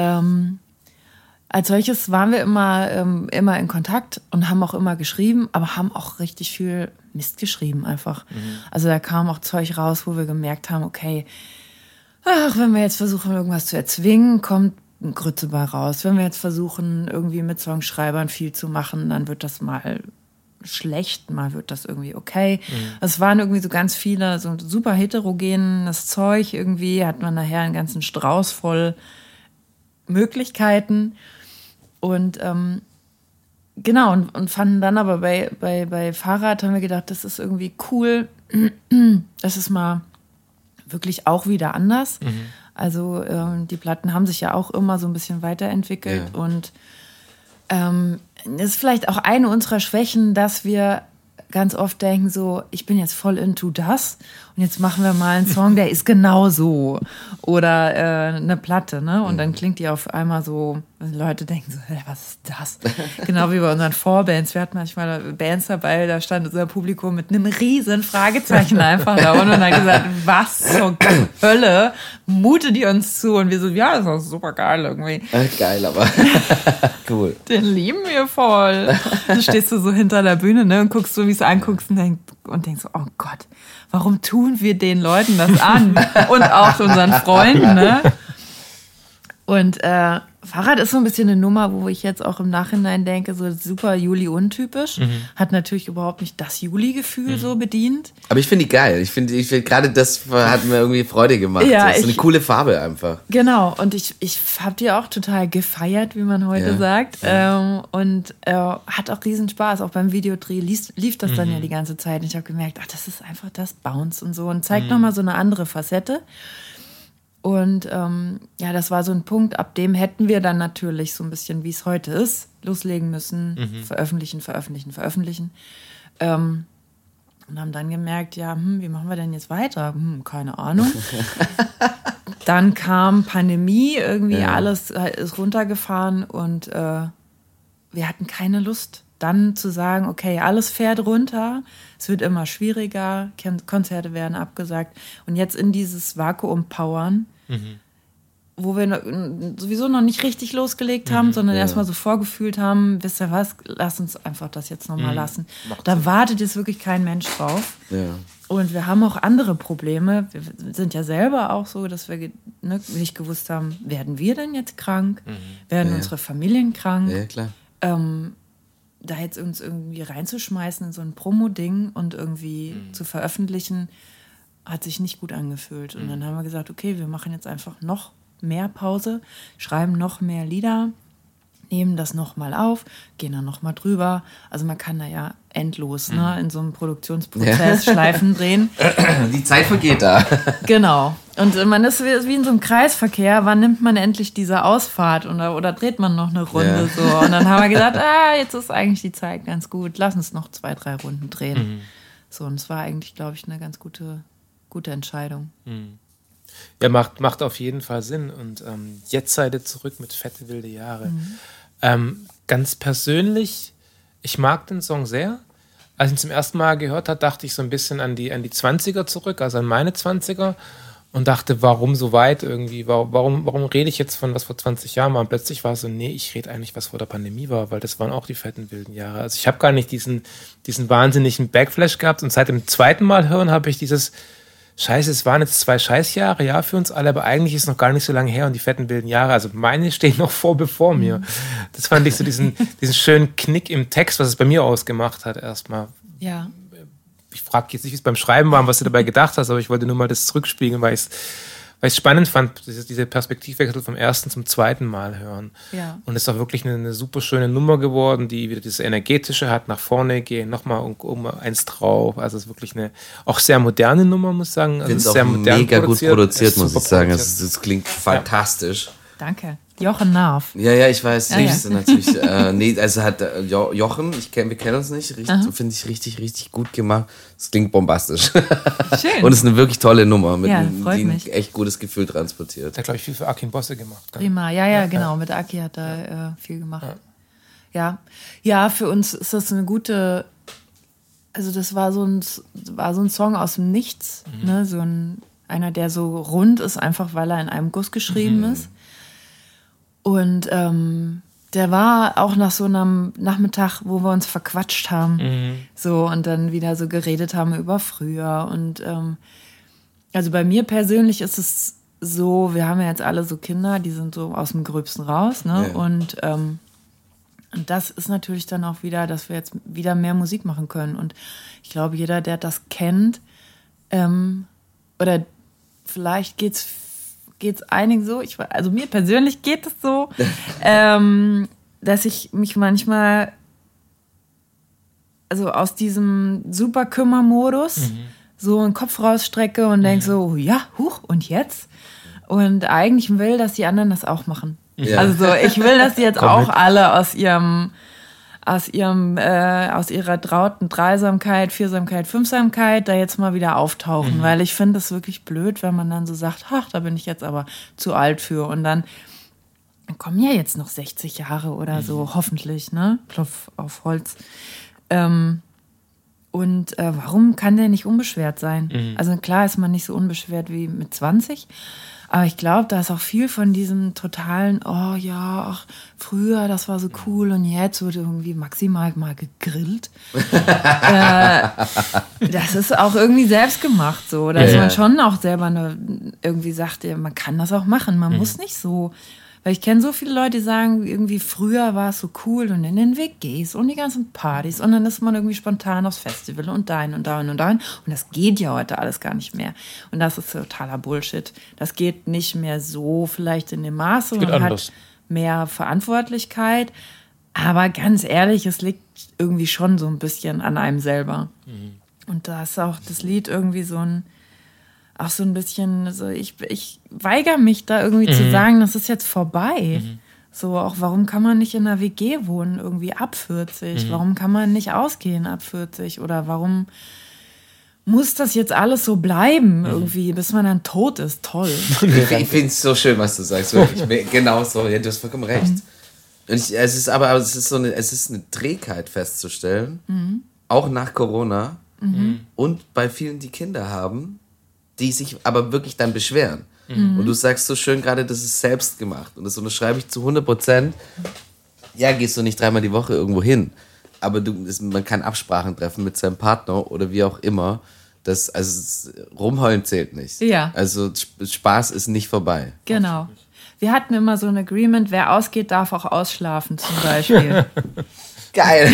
als solches waren wir immer in Kontakt und haben auch immer geschrieben, aber haben auch richtig viel Mist geschrieben einfach. Also da kam auch Zeug raus, wo wir gemerkt haben, okay, wenn wir jetzt versuchen, irgendwas zu erzwingen, kommt ein Grütze bei raus. Wenn wir jetzt versuchen, irgendwie mit Songschreibern viel zu machen, dann wird das mal schlecht, mal wird das irgendwie okay. Es waren irgendwie so ganz viele, so super heterogenes Zeug irgendwie, hat man nachher einen ganzen Strauß voll Möglichkeiten und genau, und fanden dann aber bei Fahrrad haben wir gedacht, das ist irgendwie cool, das ist mal wirklich auch wieder anders. Also die Platten haben sich ja auch immer so ein bisschen weiterentwickelt und das ist vielleicht auch eine unserer Schwächen, dass wir ganz oft denken so, ich bin jetzt voll into das und jetzt machen wir mal einen Song, der ist genau so. Oder eine Platte, ne? Und dann klingt die auf einmal so, Leute denken so, was ist das? Genau wie bei unseren Vorbands. Wir hatten manchmal Bands dabei, da stand unser Publikum mit einem riesen Fragezeichen einfach da unten und hat gesagt, was zur Hölle mutet die uns zu? Und wir so, ja, das ist super geil irgendwie. Geil, aber cool. Den lieben wir voll. Du stehst so hinter der Bühne, ne, und guckst so, wie es anguckst und denkst so, oh Gott, warum tun wir den Leuten das an? Und auch unseren Freunden, ne? Und Fahrrad ist so ein bisschen eine Nummer, wo ich jetzt auch im Nachhinein denke, so super Juli-untypisch. Hat natürlich überhaupt nicht das Juli-Gefühl so bedient. Aber ich finde die geil. Ich finde gerade das hat mir irgendwie Freude gemacht. Ja, das ist eine coole Farbe einfach. Genau. Und ich habe die auch total gefeiert, wie man heute sagt. Und hat auch riesen Spaß. Auch beim Videodreh lief das dann ja die ganze Zeit. Und ich habe gemerkt, ach, das ist einfach das Bounce und so. Und zeigt nochmal so eine andere Facette. Und ja, das war so ein Punkt, ab dem hätten wir dann natürlich so ein bisschen, wie es heute ist, loslegen müssen, veröffentlichen. Und haben dann gemerkt, ja, wie machen wir denn jetzt weiter? Keine Ahnung. Dann kam Pandemie, irgendwie alles ist runtergefahren und wir hatten keine Lust, dann zu sagen, okay, alles fährt runter, es wird immer schwieriger, Konzerte werden abgesagt und jetzt in dieses Vakuum powern, wo wir sowieso noch nicht richtig losgelegt haben, sondern erstmal so vorgefühlt haben, wisst ihr was, lass uns einfach das jetzt nochmal lassen. Da wartet jetzt wirklich kein Mensch drauf. Ja. Und wir haben auch andere Probleme. Wir sind ja selber auch so, dass wir nicht gewusst haben, werden wir denn jetzt krank? Werden unsere Familien krank? Ja, klar. Da jetzt uns irgendwie reinzuschmeißen in so ein Promo-Ding und irgendwie zu veröffentlichen, hat sich nicht gut angefühlt. Und dann haben wir gesagt, okay, wir machen jetzt einfach noch mehr Pause, schreiben noch mehr Lieder, nehmen das nochmal auf, gehen dann nochmal drüber. Also man kann da ja endlos in so einem Produktionsprozess Schleifen drehen. Die Zeit vergeht da. Genau. Und man ist wie in so einem Kreisverkehr. Wann nimmt man endlich diese Ausfahrt oder dreht man noch eine Runde so? Und dann haben wir gesagt, jetzt ist eigentlich die Zeit ganz gut. Lass uns noch 2, 3 Runden drehen. So, und es war eigentlich, glaube ich, eine ganz gute Entscheidung. Ja, macht auf jeden Fall Sinn. Und jetzt seid ihr zurück mit Fette wilde Jahre. Ganz persönlich, ich mag den Song sehr. Als ich ihn zum ersten Mal gehört habe, dachte ich so ein bisschen an die 20er zurück, also an meine 20er. Und dachte, warum so weit irgendwie? Warum rede ich jetzt von was vor 20 Jahren war? Und plötzlich war es so, nee, ich rede eigentlich, was vor der Pandemie war, weil das waren auch die fetten wilden Jahre. Also ich habe gar nicht diesen wahnsinnigen Backflash gehabt. Und seit dem zweiten Mal hören habe ich dieses Scheiße, es waren jetzt 2 Scheißjahre, ja, für uns alle, aber eigentlich ist es noch gar nicht so lange her und die fetten wilden Jahre, also meine stehen noch bevor mir. Das fand ich so diesen schönen Knick im Text, was es bei mir ausgemacht hat erstmal. Ja. Ich frage jetzt nicht, wie es beim Schreiben war und was du dabei gedacht hast, aber ich wollte nur mal das zurückspiegeln, weil ich es spannend fand, diese Perspektivwechsel vom ersten zum zweiten Mal hören. Ja. Und es ist auch wirklich eine super schöne Nummer geworden, die wieder dieses Energetische hat, nach vorne gehen, nochmal um eins drauf. Also es ist wirklich eine auch sehr moderne Nummer, muss ich sagen. Also ich finde es es auch modern mega gut produziert, muss ich sagen. Produziert. Es klingt fantastisch. Danke. Jochen Narf. Ja, ich weiß. Natürlich. Also hat Jochen, wir kennen uns nicht, finde ich richtig, richtig gut gemacht. Es klingt bombastisch. Schön. Und es ist eine wirklich tolle Nummer, die ein echt gutes Gefühl transportiert. Der hat, glaube ich, viel für Akin Bosse gemacht. Prima, genau. Mit Aki hat er viel gemacht. Ja, für uns ist das eine gute Also das war so ein Song aus dem Nichts, ne? Einer, der so rund ist, einfach weil er in einem Guss geschrieben ist. Und der war auch nach so einem Nachmittag, wo wir uns verquatscht haben. So, und dann wieder so geredet haben über früher. Und also bei mir persönlich ist es so, wir haben ja jetzt alle so Kinder, die sind so aus dem Gröbsten raus, ne? Ja. Und das ist natürlich dann auch wieder, dass wir jetzt wieder mehr Musik machen können. Und ich glaube, jeder, der das kennt, oder vielleicht geht's einigen so, also mir persönlich geht es so, dass ich mich manchmal also aus diesem super Kümmermodus so einen Kopf rausstrecke und denke so, ja, huch, und jetzt? Und eigentlich will, dass die anderen das auch machen. Ja. Also so, ich will, dass die jetzt auch alle aus ihrer trauten Dreisamkeit, Viersamkeit, Fünfsamkeit da jetzt mal wieder auftauchen, weil ich finde es wirklich blöd, wenn man dann so sagt, ach, da bin ich jetzt aber zu alt für, und dann kommen ja jetzt noch 60 Jahre oder so, hoffentlich, ne? Klopf auf Holz. Und warum kann der nicht unbeschwert sein? Also klar ist man nicht so unbeschwert wie mit 20, aber ich glaube, da ist auch viel von diesem totalen, oh ja, ach, früher, das war so cool und jetzt wird irgendwie maximal mal gegrillt. Das ist auch irgendwie selbst gemacht so, dass man schon auch selber irgendwie sagt, ja, man kann das auch machen, man muss nicht so. Weil ich kenne so viele Leute, die sagen, irgendwie früher war es so cool und in den WGs und die ganzen Partys und dann ist man irgendwie spontan aufs Festival und dahin und dahin und dahin. Und das geht ja heute alles gar nicht mehr. Und das ist totaler Bullshit. Das geht nicht mehr so vielleicht in dem Maße. Man hat mehr Verantwortlichkeit. Aber ganz ehrlich, es liegt irgendwie schon so ein bisschen an einem selber. Und da ist auch das Lied irgendwie so ein bisschen, so ich weigere mich da irgendwie zu sagen, das ist jetzt vorbei. So, auch warum kann man nicht in einer WG wohnen, irgendwie ab 40? Warum kann man nicht ausgehen ab 40? Oder warum muss das jetzt alles so bleiben, irgendwie, bis man dann tot ist? Toll. Ich finde es so schön, was du sagst. Wirklich. Genau so, ja, du hast vollkommen recht. Und es ist eine Trägheit festzustellen, auch nach Corona und bei vielen, die Kinder haben, die sich aber wirklich dann beschweren. Und du sagst so schön gerade, das ist selbst gemacht. Und das unterschreibe ich zu 100%. Ja, gehst du nicht 3-mal die Woche irgendwo hin. Aber man kann Absprachen treffen mit seinem Partner oder wie auch immer. Rumheulen zählt nicht. Ja. Also Spaß ist nicht vorbei. Genau. Wir hatten immer so ein Agreement, wer ausgeht, darf auch ausschlafen zum Beispiel. Geil.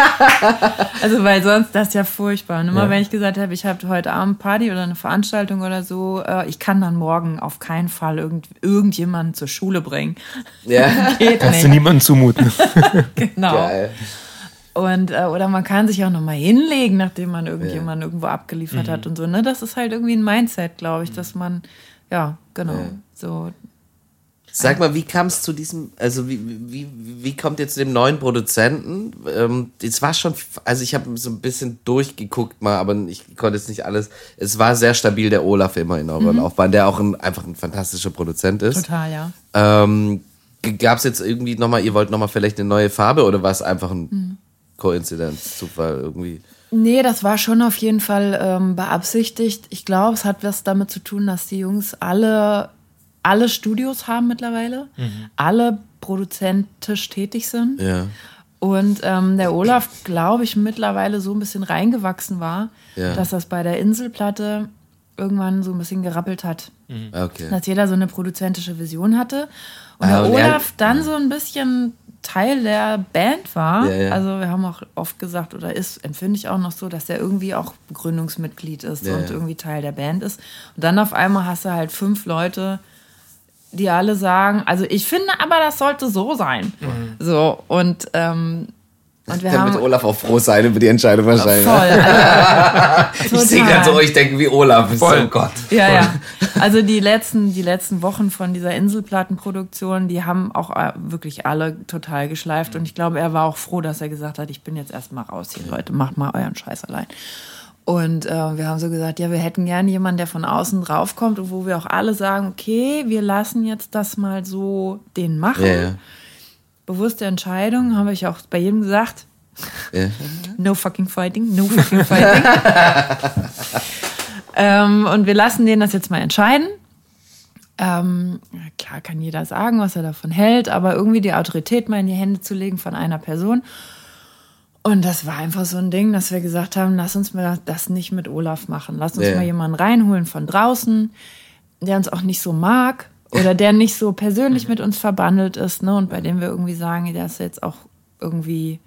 Also, weil sonst, das ist ja furchtbar. Und immer wenn ich gesagt habe, ich habe heute Abend Party oder eine Veranstaltung oder so, ich kann dann morgen auf keinen Fall irgendjemanden zur Schule bringen. Ja. Geht kannst nicht. du niemanden zumuten. Genau. Geil. Und, oder man kann sich auch nochmal hinlegen, nachdem man irgendjemanden irgendwo abgeliefert hat und so. Ne? Das ist halt irgendwie ein Mindset, glaube ich, dass man, so. Sag mal, wie kam es zu diesem, also wie kommt ihr zu dem neuen Produzenten? Es war schon, also ich habe so ein bisschen durchgeguckt mal, aber ich konnte jetzt nicht alles. Es war sehr stabil, der Olaf immer in eurer Laufbahn, der auch einfach ein fantastischer Produzent ist. Total, ja. Gab es jetzt irgendwie nochmal, ihr wollt nochmal vielleicht eine neue Farbe oder war es einfach ein Koinzidenz, Zufall irgendwie? Nee, das war schon auf jeden Fall beabsichtigt. Ich glaube, es hat was damit zu tun, dass die Jungs alle Studios haben mittlerweile, alle produzentisch tätig sind. Ja. Und der Olaf, glaube ich, mittlerweile so ein bisschen reingewachsen war, dass das bei der Inselplatte irgendwann so ein bisschen gerappelt hat. Okay. Dass jeder so eine produzentische Vision hatte. Und der Olaf dann so ein bisschen Teil der Band war. Ja. Also wir haben auch oft gesagt, oder empfinde ich auch noch so, dass der irgendwie auch Gründungsmitglied ist und irgendwie Teil der Band ist. Und dann auf einmal hast du halt 5 Leute, die alle sagen, also ich finde aber, das sollte so sein. So, und wir Kann haben... mit Olaf auch froh sein über die Entscheidung wahrscheinlich. Voll. Ich sehe gerade so euch denken wie Olaf. Voll. Oh Gott. Ja. Also die letzten Wochen von dieser Inselplattenproduktion, die haben auch wirklich alle total geschleift. Und ich glaube, er war auch froh, dass er gesagt hat, ich bin jetzt erstmal raus hier, Leute, macht mal euren Scheiß allein. Und wir haben so gesagt, ja, wir hätten gerne jemanden, der von außen draufkommt und wo wir auch alle sagen, okay, wir lassen jetzt das mal so den machen. Ja. Bewusste Entscheidung, habe ich auch bei jedem gesagt. Ja. No fucking fighting, no fucking fighting. Und wir lassen den das jetzt mal entscheiden. Klar kann jeder sagen, was er davon hält, aber irgendwie die Autorität mal in die Hände zu legen von einer Person. Und das war einfach so ein Ding, dass wir gesagt haben, lass uns mal das nicht mit Olaf machen. Lass uns mal jemanden reinholen von draußen, der uns auch nicht so mag oder der nicht so persönlich mit uns verbandelt ist, ne? Und bei dem wir irgendwie sagen, der ist jetzt auch irgendwie,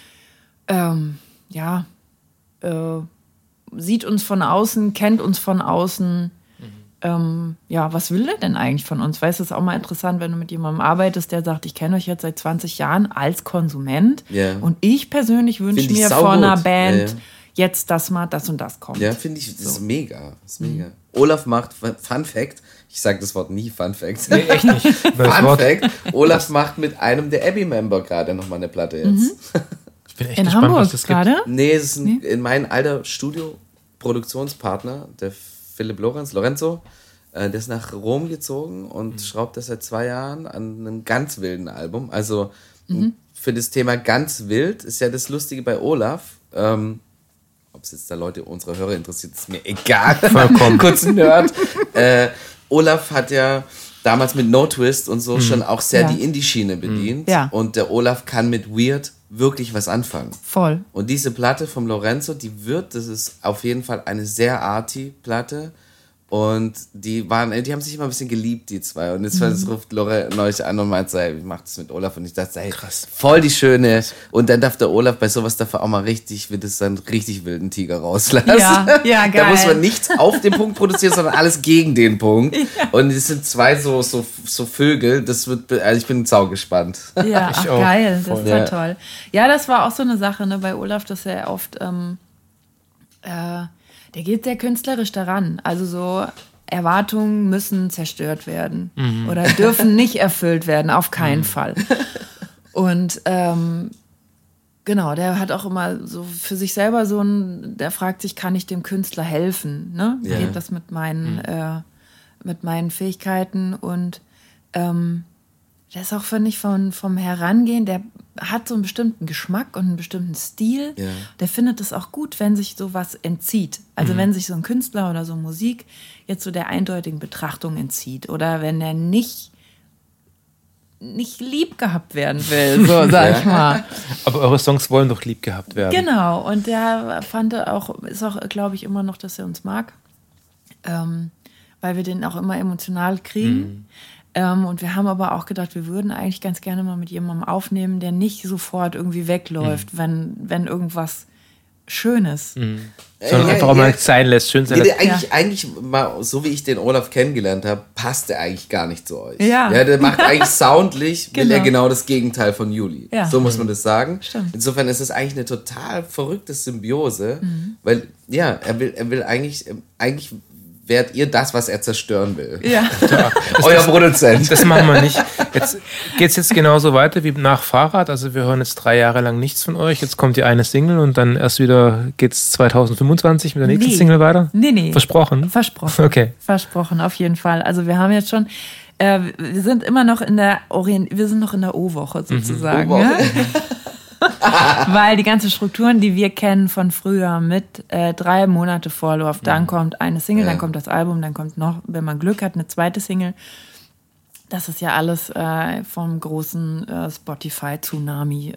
sieht uns von außen, kennt uns von außen. Was will der denn eigentlich von uns? Weißt du, es ist auch mal interessant, wenn du mit jemandem arbeitest, der sagt, ich kenne euch jetzt seit 20 Jahren als Konsument und ich persönlich wünsche mir von einer Band jetzt, dass mal das und das kommt. Ja, finde ich, das ist mega. Das ist mega. Olaf macht, Fun Fact, ich sage das Wort nie, Fun Fact. Nee, echt nicht. Fun Fact, Olaf macht mit einem der Abbey-Member gerade nochmal eine Platte jetzt. Ich bin echt in gespannt, Hamburg was das gibt. gerade? Nee, es ist in mein alter Studio-Produktionspartner, der Philipp Lorenzo, der ist nach Rom gezogen und schraubt das seit 2 Jahren an einem ganz wilden Album. Also für das Thema ganz wild ist ja das Lustige bei Olaf. Ob es jetzt da Leute, unsere Hörer interessiert, ist mir egal. Vollkommen. Kurz ein Nerd. Olaf hat ja damals mit No Twist und so schon auch sehr die Indie-Schiene bedient. Ja. Und der Olaf kann mit Weird wirklich was anfangen. Voll. Und diese Platte vom Lorenzo, das ist auf jeden Fall eine sehr arty Platte. Und die haben sich immer ein bisschen geliebt, die zwei. Und jetzt ruft Lore neulich an und meint, ich mach das mit Olaf. Und ich dachte, krass, voll die schöne. Und dann darf der Olaf bei sowas dafür auch mal richtig wilden Tiger rauslassen. Ja, geil. Da muss man nichts auf den Punkt produzieren, sondern alles gegen den Punkt. Ja. Und es sind zwei so Vögel. Das wird, also ich bin saugespannt. Ja, Ich auch. geil. Das Voll. war toll. Ja, das war auch so eine Sache, ne, bei Olaf, dass er oft, der geht sehr künstlerisch daran. Also so Erwartungen müssen zerstört werden oder dürfen nicht erfüllt werden, auf keinen Fall. Und genau, der hat auch immer so für sich selber der fragt sich, kann ich dem Künstler helfen? Ne? Wie geht das mit meinen Fähigkeiten? Und der ist auch, finde ich, vom Herangehen, der hat so einen bestimmten Geschmack und einen bestimmten Stil. Ja. Der findet es auch gut, wenn sich sowas entzieht. Also wenn sich so ein Künstler oder so Musik jetzt so der eindeutigen Betrachtung entzieht. Oder wenn er nicht lieb gehabt werden will, so sag ich mal. Aber eure Songs wollen doch lieb gehabt werden. Genau, und der ist auch, glaube ich, immer noch, dass er uns mag. Weil wir den auch immer emotional kriegen. Und wir haben aber auch gedacht, wir würden eigentlich ganz gerne mal mit jemandem aufnehmen, der nicht sofort irgendwie wegläuft, wenn irgendwas Schönes. Sondern einfach auch mal sein lässt. Schön sein lässt. Eigentlich mal, so wie ich den Olaf kennengelernt habe, passt er eigentlich gar nicht zu euch. Ja. Der macht eigentlich soundlich, will er genau das Gegenteil von Juli. Ja. So muss man das sagen. Stimmt. Insofern ist es eigentlich eine total verrückte Symbiose, weil, er will eigentlich wärt ihr das, was er zerstören will. Ja. Euer Produzent. Das machen wir nicht. Jetzt geht's jetzt genauso weiter wie nach Fahrrad. Also wir hören jetzt 3 Jahre lang nichts von euch. Jetzt kommt die eine Single und dann erst wieder geht's 2025 mit der nächsten Single weiter? Nee. Versprochen? Versprochen. Okay. Versprochen, auf jeden Fall. Also wir haben jetzt schon, wir sind immer noch in der O-Woche sozusagen. O-Woche. Ja? Weil die ganzen Strukturen, die wir kennen von früher mit 3 Monate Vorlauf, dann kommt eine Single, dann kommt das Album, dann kommt noch, wenn man Glück hat, eine zweite Single. Das ist ja alles vom großen Spotify-Tsunami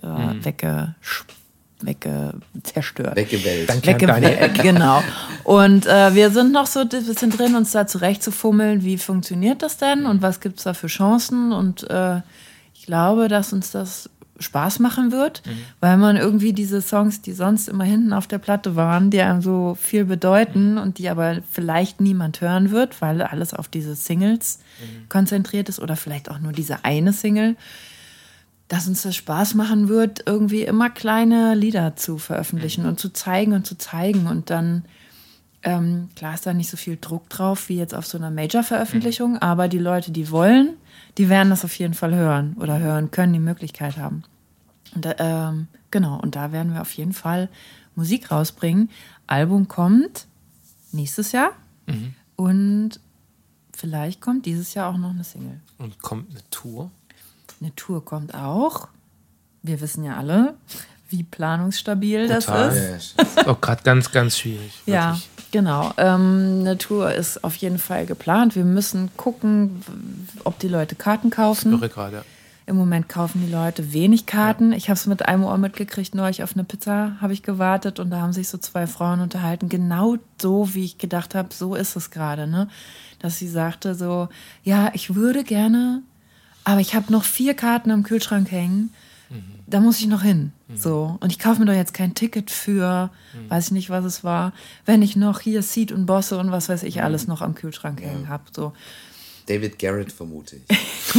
zerstört. Weggewählt. Genau. Und wir sind noch so ein bisschen drin, uns da zurechtzufummeln, wie funktioniert das denn und was gibt es da für Chancen. Und ich glaube, dass uns das Spaß machen wird, weil man irgendwie diese Songs, die sonst immer hinten auf der Platte waren, die einem so viel bedeuten und die aber vielleicht niemand hören wird, weil alles auf diese Singles konzentriert ist oder vielleicht auch nur diese eine Single, dass uns das Spaß machen wird, irgendwie immer kleine Lieder zu veröffentlichen und zu zeigen und dann klar ist da nicht so viel Druck drauf wie jetzt auf so einer Major-Veröffentlichung, aber die Leute, die wollen, die werden das auf jeden Fall hören oder hören können, die Möglichkeit haben. Und genau, und da werden wir auf jeden Fall Musik rausbringen. Album kommt nächstes Jahr und vielleicht kommt dieses Jahr auch noch eine Single. Und kommt eine Tour? Eine Tour kommt auch. Wir wissen ja alle, wie planungsstabil Total. das ist. Das ist auch gerade ganz, ganz schwierig. Ja, wirklich. genau. Eine Tour ist auf jeden Fall geplant. Wir müssen gucken, ob die Leute Karten kaufen. Irre gerade, ja. Im Moment kaufen die Leute wenig Karten. Ich habe es mit einem Ohr mitgekriegt, neulich auf eine Pizza habe ich gewartet und da haben sich so 2 Frauen unterhalten. Genau so, wie ich gedacht habe, so ist es gerade, ne? Dass sie sagte so, ja, ich würde gerne, aber ich habe noch 4 Karten am Kühlschrank hängen. Da muss ich noch hin. So. Und ich kaufe mir doch jetzt kein Ticket für, weiß ich nicht, was es war, wenn ich noch hier Seed und Bosse und was weiß ich alles noch am Kühlschrank hängen habe. So. David Garrett, vermute ich.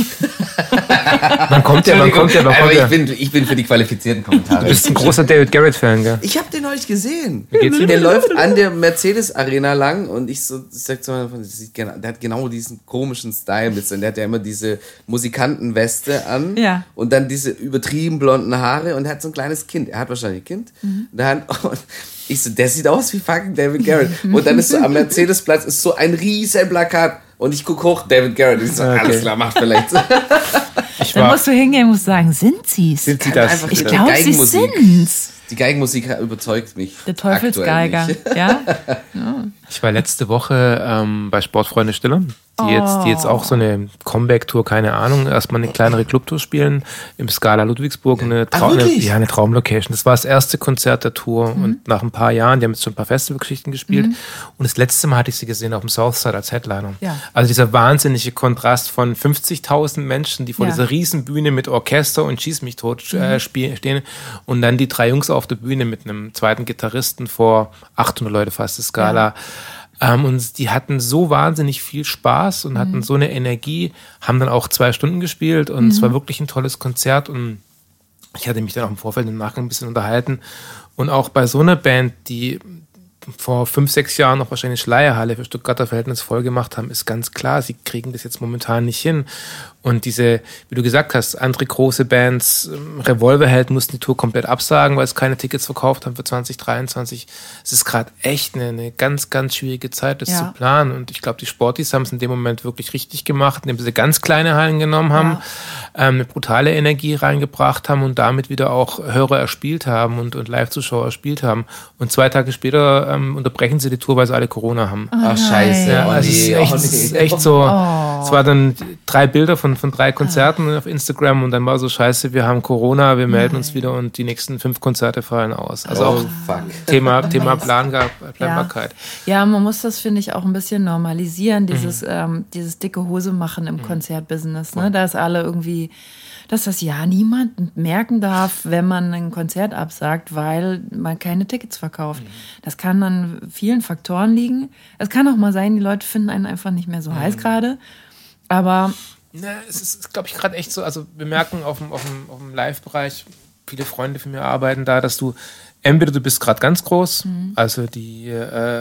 Man kommt ja. Ich bin für die qualifizierten Kommentare. Du bist ein großer David Garrett-Fan, gell? Ich habe den neulich gesehen. geht's ihm? Der läuft an der Mercedes-Arena lang und ich sag so, der hat genau diesen komischen Style mit. Der hat ja immer diese Musikantenweste an und dann diese übertrieben blonden Haare und er hat so ein kleines Kind. Er hat wahrscheinlich ein Kind. Und ich so, der sieht aus wie fucking David Garrett. Und dann ist so am Mercedes-Platz ist so ein riesen Plakat und ich gucke hoch, David Garrett. Ich so, alles klar, macht vielleicht. Dann musst du hingehen und musst sagen, sind sie's? Sind sie das? Ich glaube, sie sind's. Die Geigenmusik überzeugt mich. Der Teufelsgeiger, ja? Ich war letzte Woche bei Sportfreunde Stiller, die jetzt auch so eine Comeback-Tour, keine Ahnung, erstmal eine kleinere Clubtour spielen, im Scala Ludwigsburg, eine Traumlocation. Das war das erste Konzert der Tour und nach ein paar Jahren, die haben jetzt schon ein paar Festivalgeschichten gespielt und das letzte Mal hatte ich sie gesehen auf dem Southside als Headliner. Ja. Also dieser wahnsinnige Kontrast von 50.000 Menschen, die vor dieser Riesenbühne mit Orchester und Schieß mich tot stehen und dann die 3 Jungs auf der Bühne mit einem zweiten Gitarristen vor 800 Leute fast, das Scala. Und die hatten so wahnsinnig viel Spaß und hatten so eine Energie, haben dann auch 2 Stunden gespielt und es war wirklich ein tolles Konzert und ich hatte mich dann auch im Vorfeld im Nachgang ein bisschen unterhalten und auch bei so einer Band, die vor 5, 6 Jahren noch wahrscheinlich Schleierhalle für Stuttgarter Verhältnis voll gemacht haben, ist ganz klar, sie kriegen das jetzt momentan nicht hin. Und diese, wie du gesagt hast, andere große Bands, Revolverheld mussten die Tour komplett absagen, weil es keine Tickets verkauft haben für 2023. Es ist gerade echt eine ganz, ganz schwierige Zeit, das zu planen. Und ich glaube, die Sportis haben es in dem Moment wirklich richtig gemacht, indem sie ganz kleine Hallen genommen haben, eine brutale Energie reingebracht haben und damit wieder auch Hörer erspielt haben und Live-Zuschauer erspielt haben. Und 2 Tage später unterbrechen sie die Tour, weil sie alle Corona haben. Ach, scheiße. Ja, also es ist echt so. Es war dann 3 Bilder von 3 Konzerten auf Instagram und dann war so scheiße, wir haben Corona, wir melden uns wieder und die nächsten 5 Konzerte fallen aus. Also auch Thema Planbarkeit. Ja, man muss das, finde ich, auch ein bisschen normalisieren, dieses dicke Hose machen im Konzertbusiness. Ne? Da ist alle irgendwie, dass das niemand merken darf, wenn man ein Konzert absagt, weil man keine Tickets verkauft. Das kann an vielen Faktoren liegen. Es kann auch mal sein, die Leute finden einen einfach nicht mehr so heiß gerade. Aber es ist, glaube ich, gerade echt so, also wir merken auf dem Live-Bereich, viele Freunde von mir arbeiten da, dass du entweder du bist gerade ganz groß, also die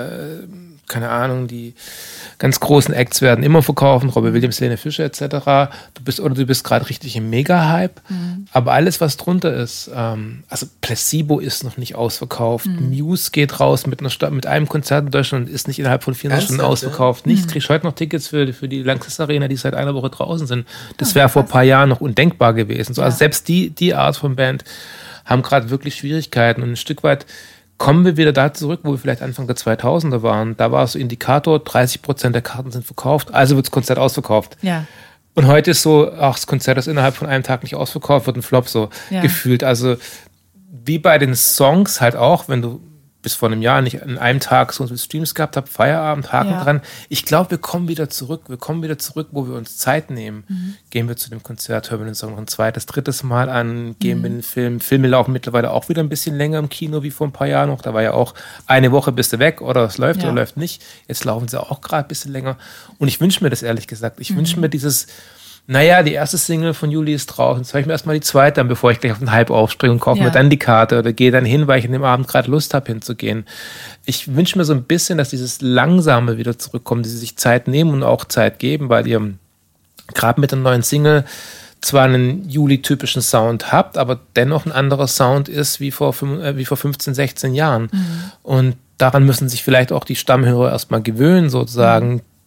keine Ahnung, die ganz großen Acts werden immer verkaufen, Robbie Williams, Helene Fischer etc. Du bist gerade richtig im Mega-Hype, aber alles, was drunter ist, also Placebo ist noch nicht ausverkauft, Muse geht raus mit einem Konzert in Deutschland und ist nicht innerhalb von 24 Stunden ausverkauft. Nichts, kriegst heute noch Tickets für die Lanxess Arena, die seit einer Woche draußen sind. Das wäre vor ein paar Jahren noch undenkbar gewesen. So, also selbst die Art von Band haben gerade wirklich Schwierigkeiten und ein Stück weit kommen wir wieder da zurück, wo wir vielleicht Anfang der 2000er waren. Da war es so Indikator, 30% der Karten sind verkauft, also wird das Konzert ausverkauft. Ja. Und heute ist so, das Konzert ist innerhalb von einem Tag nicht ausverkauft, wird ein Flop so gefühlt. Also wie bei den Songs halt auch, wenn du bis vor einem Jahr nicht an einem Tag so viele Streams gehabt habt, Feierabend, Haken dran. Ich glaube, wir kommen wieder zurück, wo wir uns Zeit nehmen. Gehen wir zu dem Konzert, hören wir den Song noch ein 2., 3. Mal an, gehen wir in den Film. Filme laufen mittlerweile auch wieder ein bisschen länger im Kino wie vor ein paar Jahren noch. Da war ja auch eine Woche bist du weg oder es läuft oder läuft nicht. Jetzt laufen sie auch gerade ein bisschen länger. Und ich wünsche mir das ehrlich gesagt. Ich wünsche mir dieses, die erste Single von Juli ist draußen. Jetzt höre ich mir erstmal die zweite an, bevor ich gleich auf den Hype aufspringe und kaufe mir dann die Karte oder gehe dann hin, weil ich an dem Abend gerade Lust habe, hinzugehen. Ich wünsche mir so ein bisschen, dass dieses Langsame wieder zurückkommt, dass sie sich Zeit nehmen und auch Zeit geben, weil ihr gerade mit der neuen Single zwar einen Juli-typischen Sound habt, aber dennoch ein anderer Sound ist wie vor 15, 16 Jahren. Und daran müssen sich vielleicht auch die Stammhörer erstmal gewöhnen, sozusagen,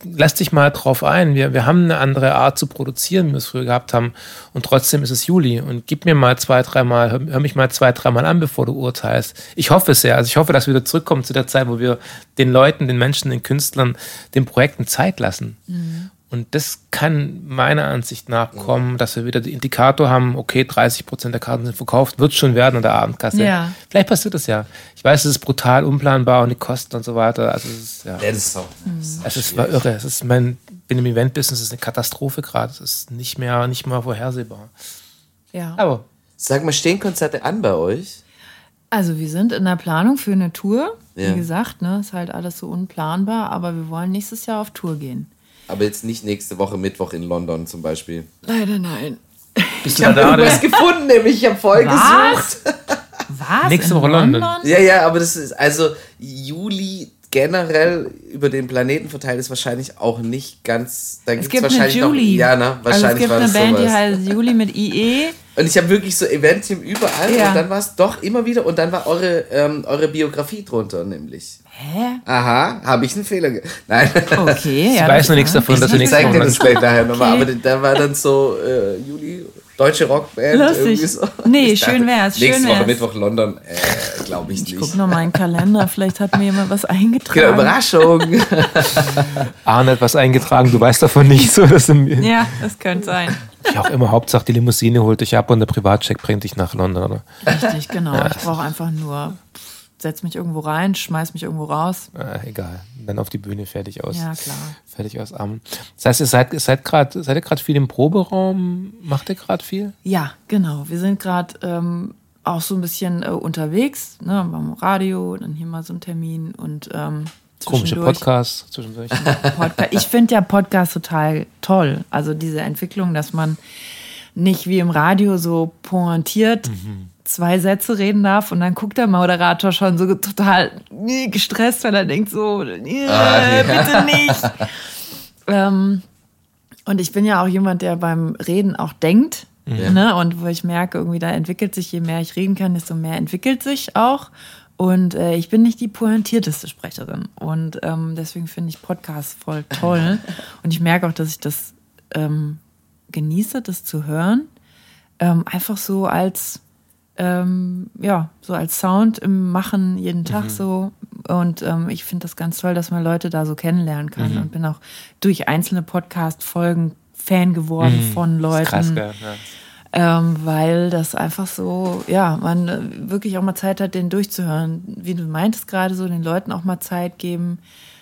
lass dich mal drauf ein. Wir haben eine andere Art zu produzieren, wie wir es früher gehabt haben. Und trotzdem ist es Juli. Und gib mir mal 2-3 Mal, hör mich mal 2-3 Mal an, bevor du urteilst. Ich hoffe es sehr. Also ich hoffe, dass wir wieder zurückkommen zu der Zeit, wo wir den Leuten, den Menschen, den Künstlern, den Projekten Zeit lassen. Mhm. Und das kann meiner Ansicht nach kommen, dass wir wieder den Indikator haben, okay, 30% der Karten sind verkauft, wird schon werden an der Abendkasse. Ja. Vielleicht passiert das ja. Ich weiß, es ist brutal unplanbar und die Kosten und so weiter. Also es ist, ja. Das ist so. Es war irre. Es ist bin im Event-Business, es ist eine Katastrophe gerade. Es ist nicht mehr vorhersehbar. Ja. Aber sag mal, stehen Konzerte an bei euch? Also wir sind in der Planung für eine Tour. Wie gesagt, ne, ist halt alles so unplanbar, aber wir wollen nächstes Jahr auf Tour gehen. Aber jetzt nicht nächste Woche Mittwoch in London zum Beispiel. Leider nein. Ich habe irgendwas gefunden, nämlich ich habe voll gesucht. Was? Nächste Woche London? Ja, aber das ist, also Juli generell über den Planeten verteilt ist wahrscheinlich auch nicht ganz, da gibt's wahrscheinlich eine Julie. Noch, ja, ne, wahrscheinlich also es gibt eine Band, die heißt Juli mit IE. Und ich habe wirklich so Eventteam überall und dann war es doch immer wieder und dann war eure Biografie drunter nämlich. Hä? Aha, habe ich einen Fehler Nein. Okay, ich weiß noch nichts davon, dass wir nichts machen. Ich zeig dir das später nachher nochmal, aber da war dann so Juli, deutsche Rockband. Lustig. So. Nee, schön wär's. Nächste Woche Mittwoch London, glaube ich nicht. Ich guck noch mal meinen Kalender, vielleicht hat mir jemand was eingetragen. Genau, Überraschung. Arne hat was eingetragen, du weißt davon nicht so. Ja, das könnte sein. Ich auch immer, Hauptsache die Limousine holt dich ab und der Privatcheck bringt dich nach London, oder? Richtig, genau. Ja. Ich brauche einfach nur, setz mich irgendwo rein, schmeiß mich irgendwo raus. Egal, dann auf die Bühne, fertig aus. Ja, klar. Fertig aus Armen. Das heißt, ihr seid ihr gerade viel im Proberaum? Macht ihr gerade viel? Ja, genau. Wir sind gerade auch so ein bisschen unterwegs, ne, beim Radio, dann hier mal so ein Termin und komische Podcasts zwischendurch. Ich finde ja Podcasts total toll. Also diese Entwicklung, dass man nicht wie im Radio so pointiert 2 Sätze reden darf und dann guckt der Moderator schon so total gestresst, weil er denkt so, bitte nicht. Und ich bin ja auch jemand, der beim Reden auch denkt. Ne? Und wo ich merke, irgendwie da entwickelt sich, je mehr ich reden kann, desto mehr entwickelt sich auch. Und ich bin nicht die pointierteste Sprecherin. Und deswegen finde ich Podcasts voll toll. Und ich merke auch, dass ich das genieße, das zu hören. Einfach so als so als Sound im Machen jeden Tag so. Und ich finde das ganz toll, dass man Leute da so kennenlernen kann. Und bin auch durch einzelne Podcast-Folgen Fan geworden von Leuten. Das ist krass, ja. Weil das einfach so, man wirklich auch mal Zeit hat, den durchzuhören. Wie du meintest gerade, so den Leuten auch mal Zeit geben.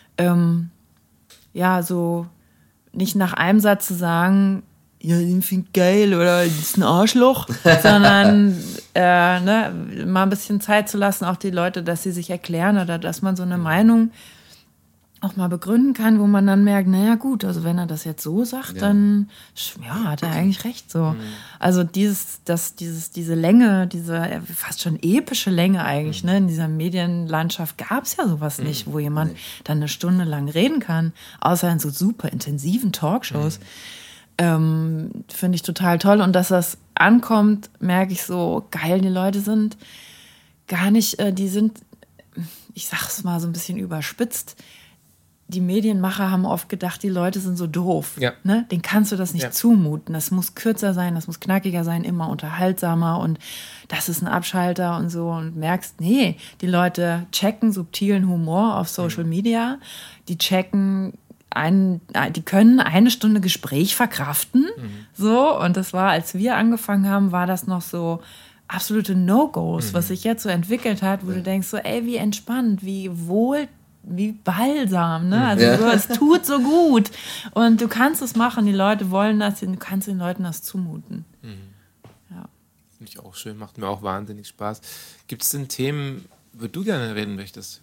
So nicht nach einem Satz zu sagen, ja, den finde ich geil oder das ist ein Arschloch, sondern mal ein bisschen Zeit zu lassen, auch die Leute, dass sie sich erklären oder dass man so eine Meinung auch mal begründen kann, wo man dann merkt, naja gut, also wenn er das jetzt so sagt, dann hat er eigentlich recht so. Also diese Länge, diese fast schon epische Länge eigentlich, ne, in dieser Medienlandschaft gab es ja sowas nicht, wo jemand dann eine Stunde lang reden kann, außer in so super intensiven Talkshows. Finde ich total toll und dass das ankommt, merke ich so, geil, die Leute sind gar nicht, die sind, ich sag's mal so ein bisschen überspitzt, die Medienmacher haben oft gedacht, die Leute sind so doof. Ja. Ne? Denen kannst du das nicht zumuten. Das muss kürzer sein, das muss knackiger sein, immer unterhaltsamer und das ist ein Abschalter und so. Und merkst, nee, die Leute checken subtilen Humor auf Social Media. Die checken, die können eine Stunde Gespräch verkraften. So. Und das war, als wir angefangen haben, war das noch so absolute No-Gos, was sich jetzt so entwickelt hat, wo du denkst so, ey, wie entspannt, wie Balsam, ne? Also es tut so gut. Und du kannst es machen, die Leute wollen das, du kannst den Leuten das zumuten. Ja. Finde ich auch schön, macht mir auch wahnsinnig Spaß. Gibt es denn Themen, über die du gerne reden möchtest?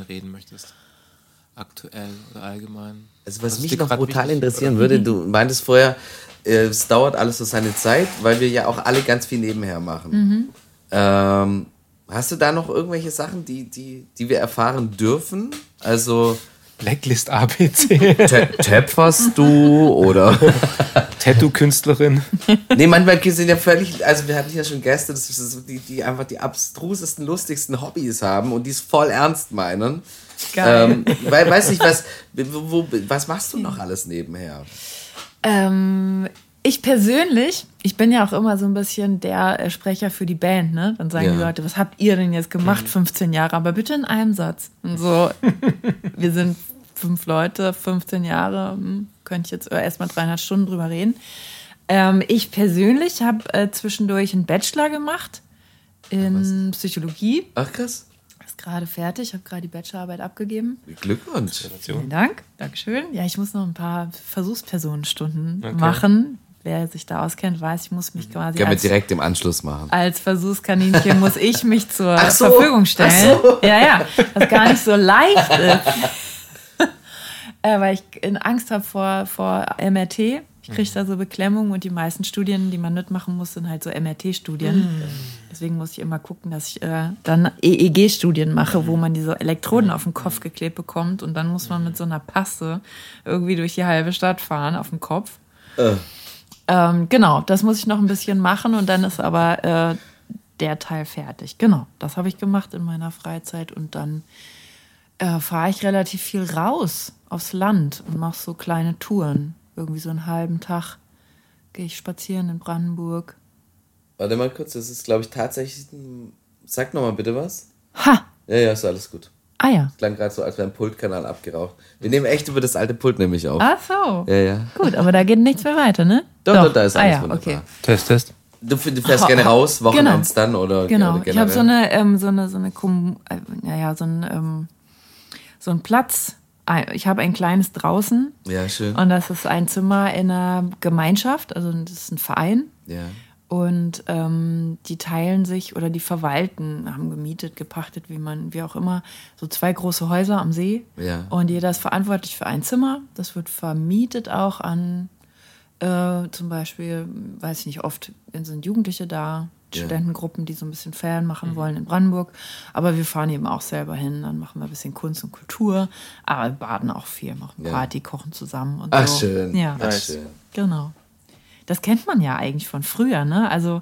Aktuell oder allgemein? Also was mich noch brutal interessieren würde, du meintest vorher, es dauert alles so seine Zeit, weil wir ja auch alle ganz viel nebenher machen. Hast du da noch irgendwelche Sachen, die wir erfahren dürfen? Also Blacklist ABC. Töpferst du oder Tattoo-Künstlerin? Nee, manchmal sind ja völlig, also wir hatten ja schon Gäste, die einfach die abstrusesten, lustigsten Hobbys haben und die es voll ernst meinen. Geil. Weiß nicht, was machst du noch alles nebenher? Ich persönlich, ich bin ja auch immer so ein bisschen der Sprecher für die Band, ne? Dann sagen die Leute, was habt ihr denn jetzt gemacht, 15 Jahre, aber bitte in einem Satz. Und so, wir sind 5 Leute, 15 Jahre, könnte ich jetzt erstmal 300 Stunden drüber reden. Ich persönlich habe zwischendurch einen Bachelor gemacht in Psychologie. Ach krass. Ist gerade fertig, habe gerade die Bachelorarbeit abgegeben. Glückwunsch. Vielen Dank, Dankeschön. Ja, ich muss noch ein paar Versuchspersonenstunden machen. Wer sich da auskennt, weiß, ich muss mich quasi Können wir direkt im Anschluss machen. Als Versuchskaninchen muss ich mich zur Verfügung stellen. Ja, was gar nicht so leicht ist. Weil ich Angst habe vor MRT. Ich kriege da so Beklemmung und die meisten Studien, die man mitmachen muss, sind halt so MRT-Studien. Deswegen muss ich immer gucken, dass ich dann EEG-Studien mache, wo man diese Elektroden auf den Kopf geklebt bekommt und dann muss man mit so einer Paste irgendwie durch die halbe Stadt fahren auf dem Kopf. Genau, das muss ich noch ein bisschen machen und dann ist aber der Teil fertig. Genau, das habe ich gemacht in meiner Freizeit und dann fahre ich relativ viel raus aufs Land und mache so kleine Touren. Irgendwie so einen halben Tag gehe ich spazieren in Brandenburg. Warte mal kurz, das ist, glaube ich, tatsächlich Sag nochmal bitte was. Ha! Ja, ist alles gut. Ah ja. Das klang gerade so, als wäre ein Pultkanal abgeraucht. Wir nehmen echt über das alte Pult nämlich auf. Ach so. Ja. Gut, aber da geht nichts mehr weiter, ne? Doch, da ist alles wunderbar. Okay. Test. Du fährst gerne raus, Wochenends dann oder Genau, oder ich habe so einen Platz. Ich habe ein kleines draußen. Ja, schön. Und das ist ein Zimmer in einer Gemeinschaft, also das ist ein Verein. Ja. Und die teilen sich oder die verwalten, haben gemietet, gepachtet, wie auch immer, so 2 große Häuser am See. Ja. Und jeder ist verantwortlich für ein Zimmer. Das wird vermietet auch an zum Beispiel, weiß ich nicht, oft sind Jugendliche da, Studentengruppen, die so ein bisschen Ferien machen wollen in Brandenburg. Aber wir fahren eben auch selber hin, dann machen wir ein bisschen Kunst und Kultur. Aber wir baden auch viel, machen Party, kochen zusammen und Ach, so. schön. Ja, Ach, schön. Genau. Das kennt man ja eigentlich von früher, ne? Also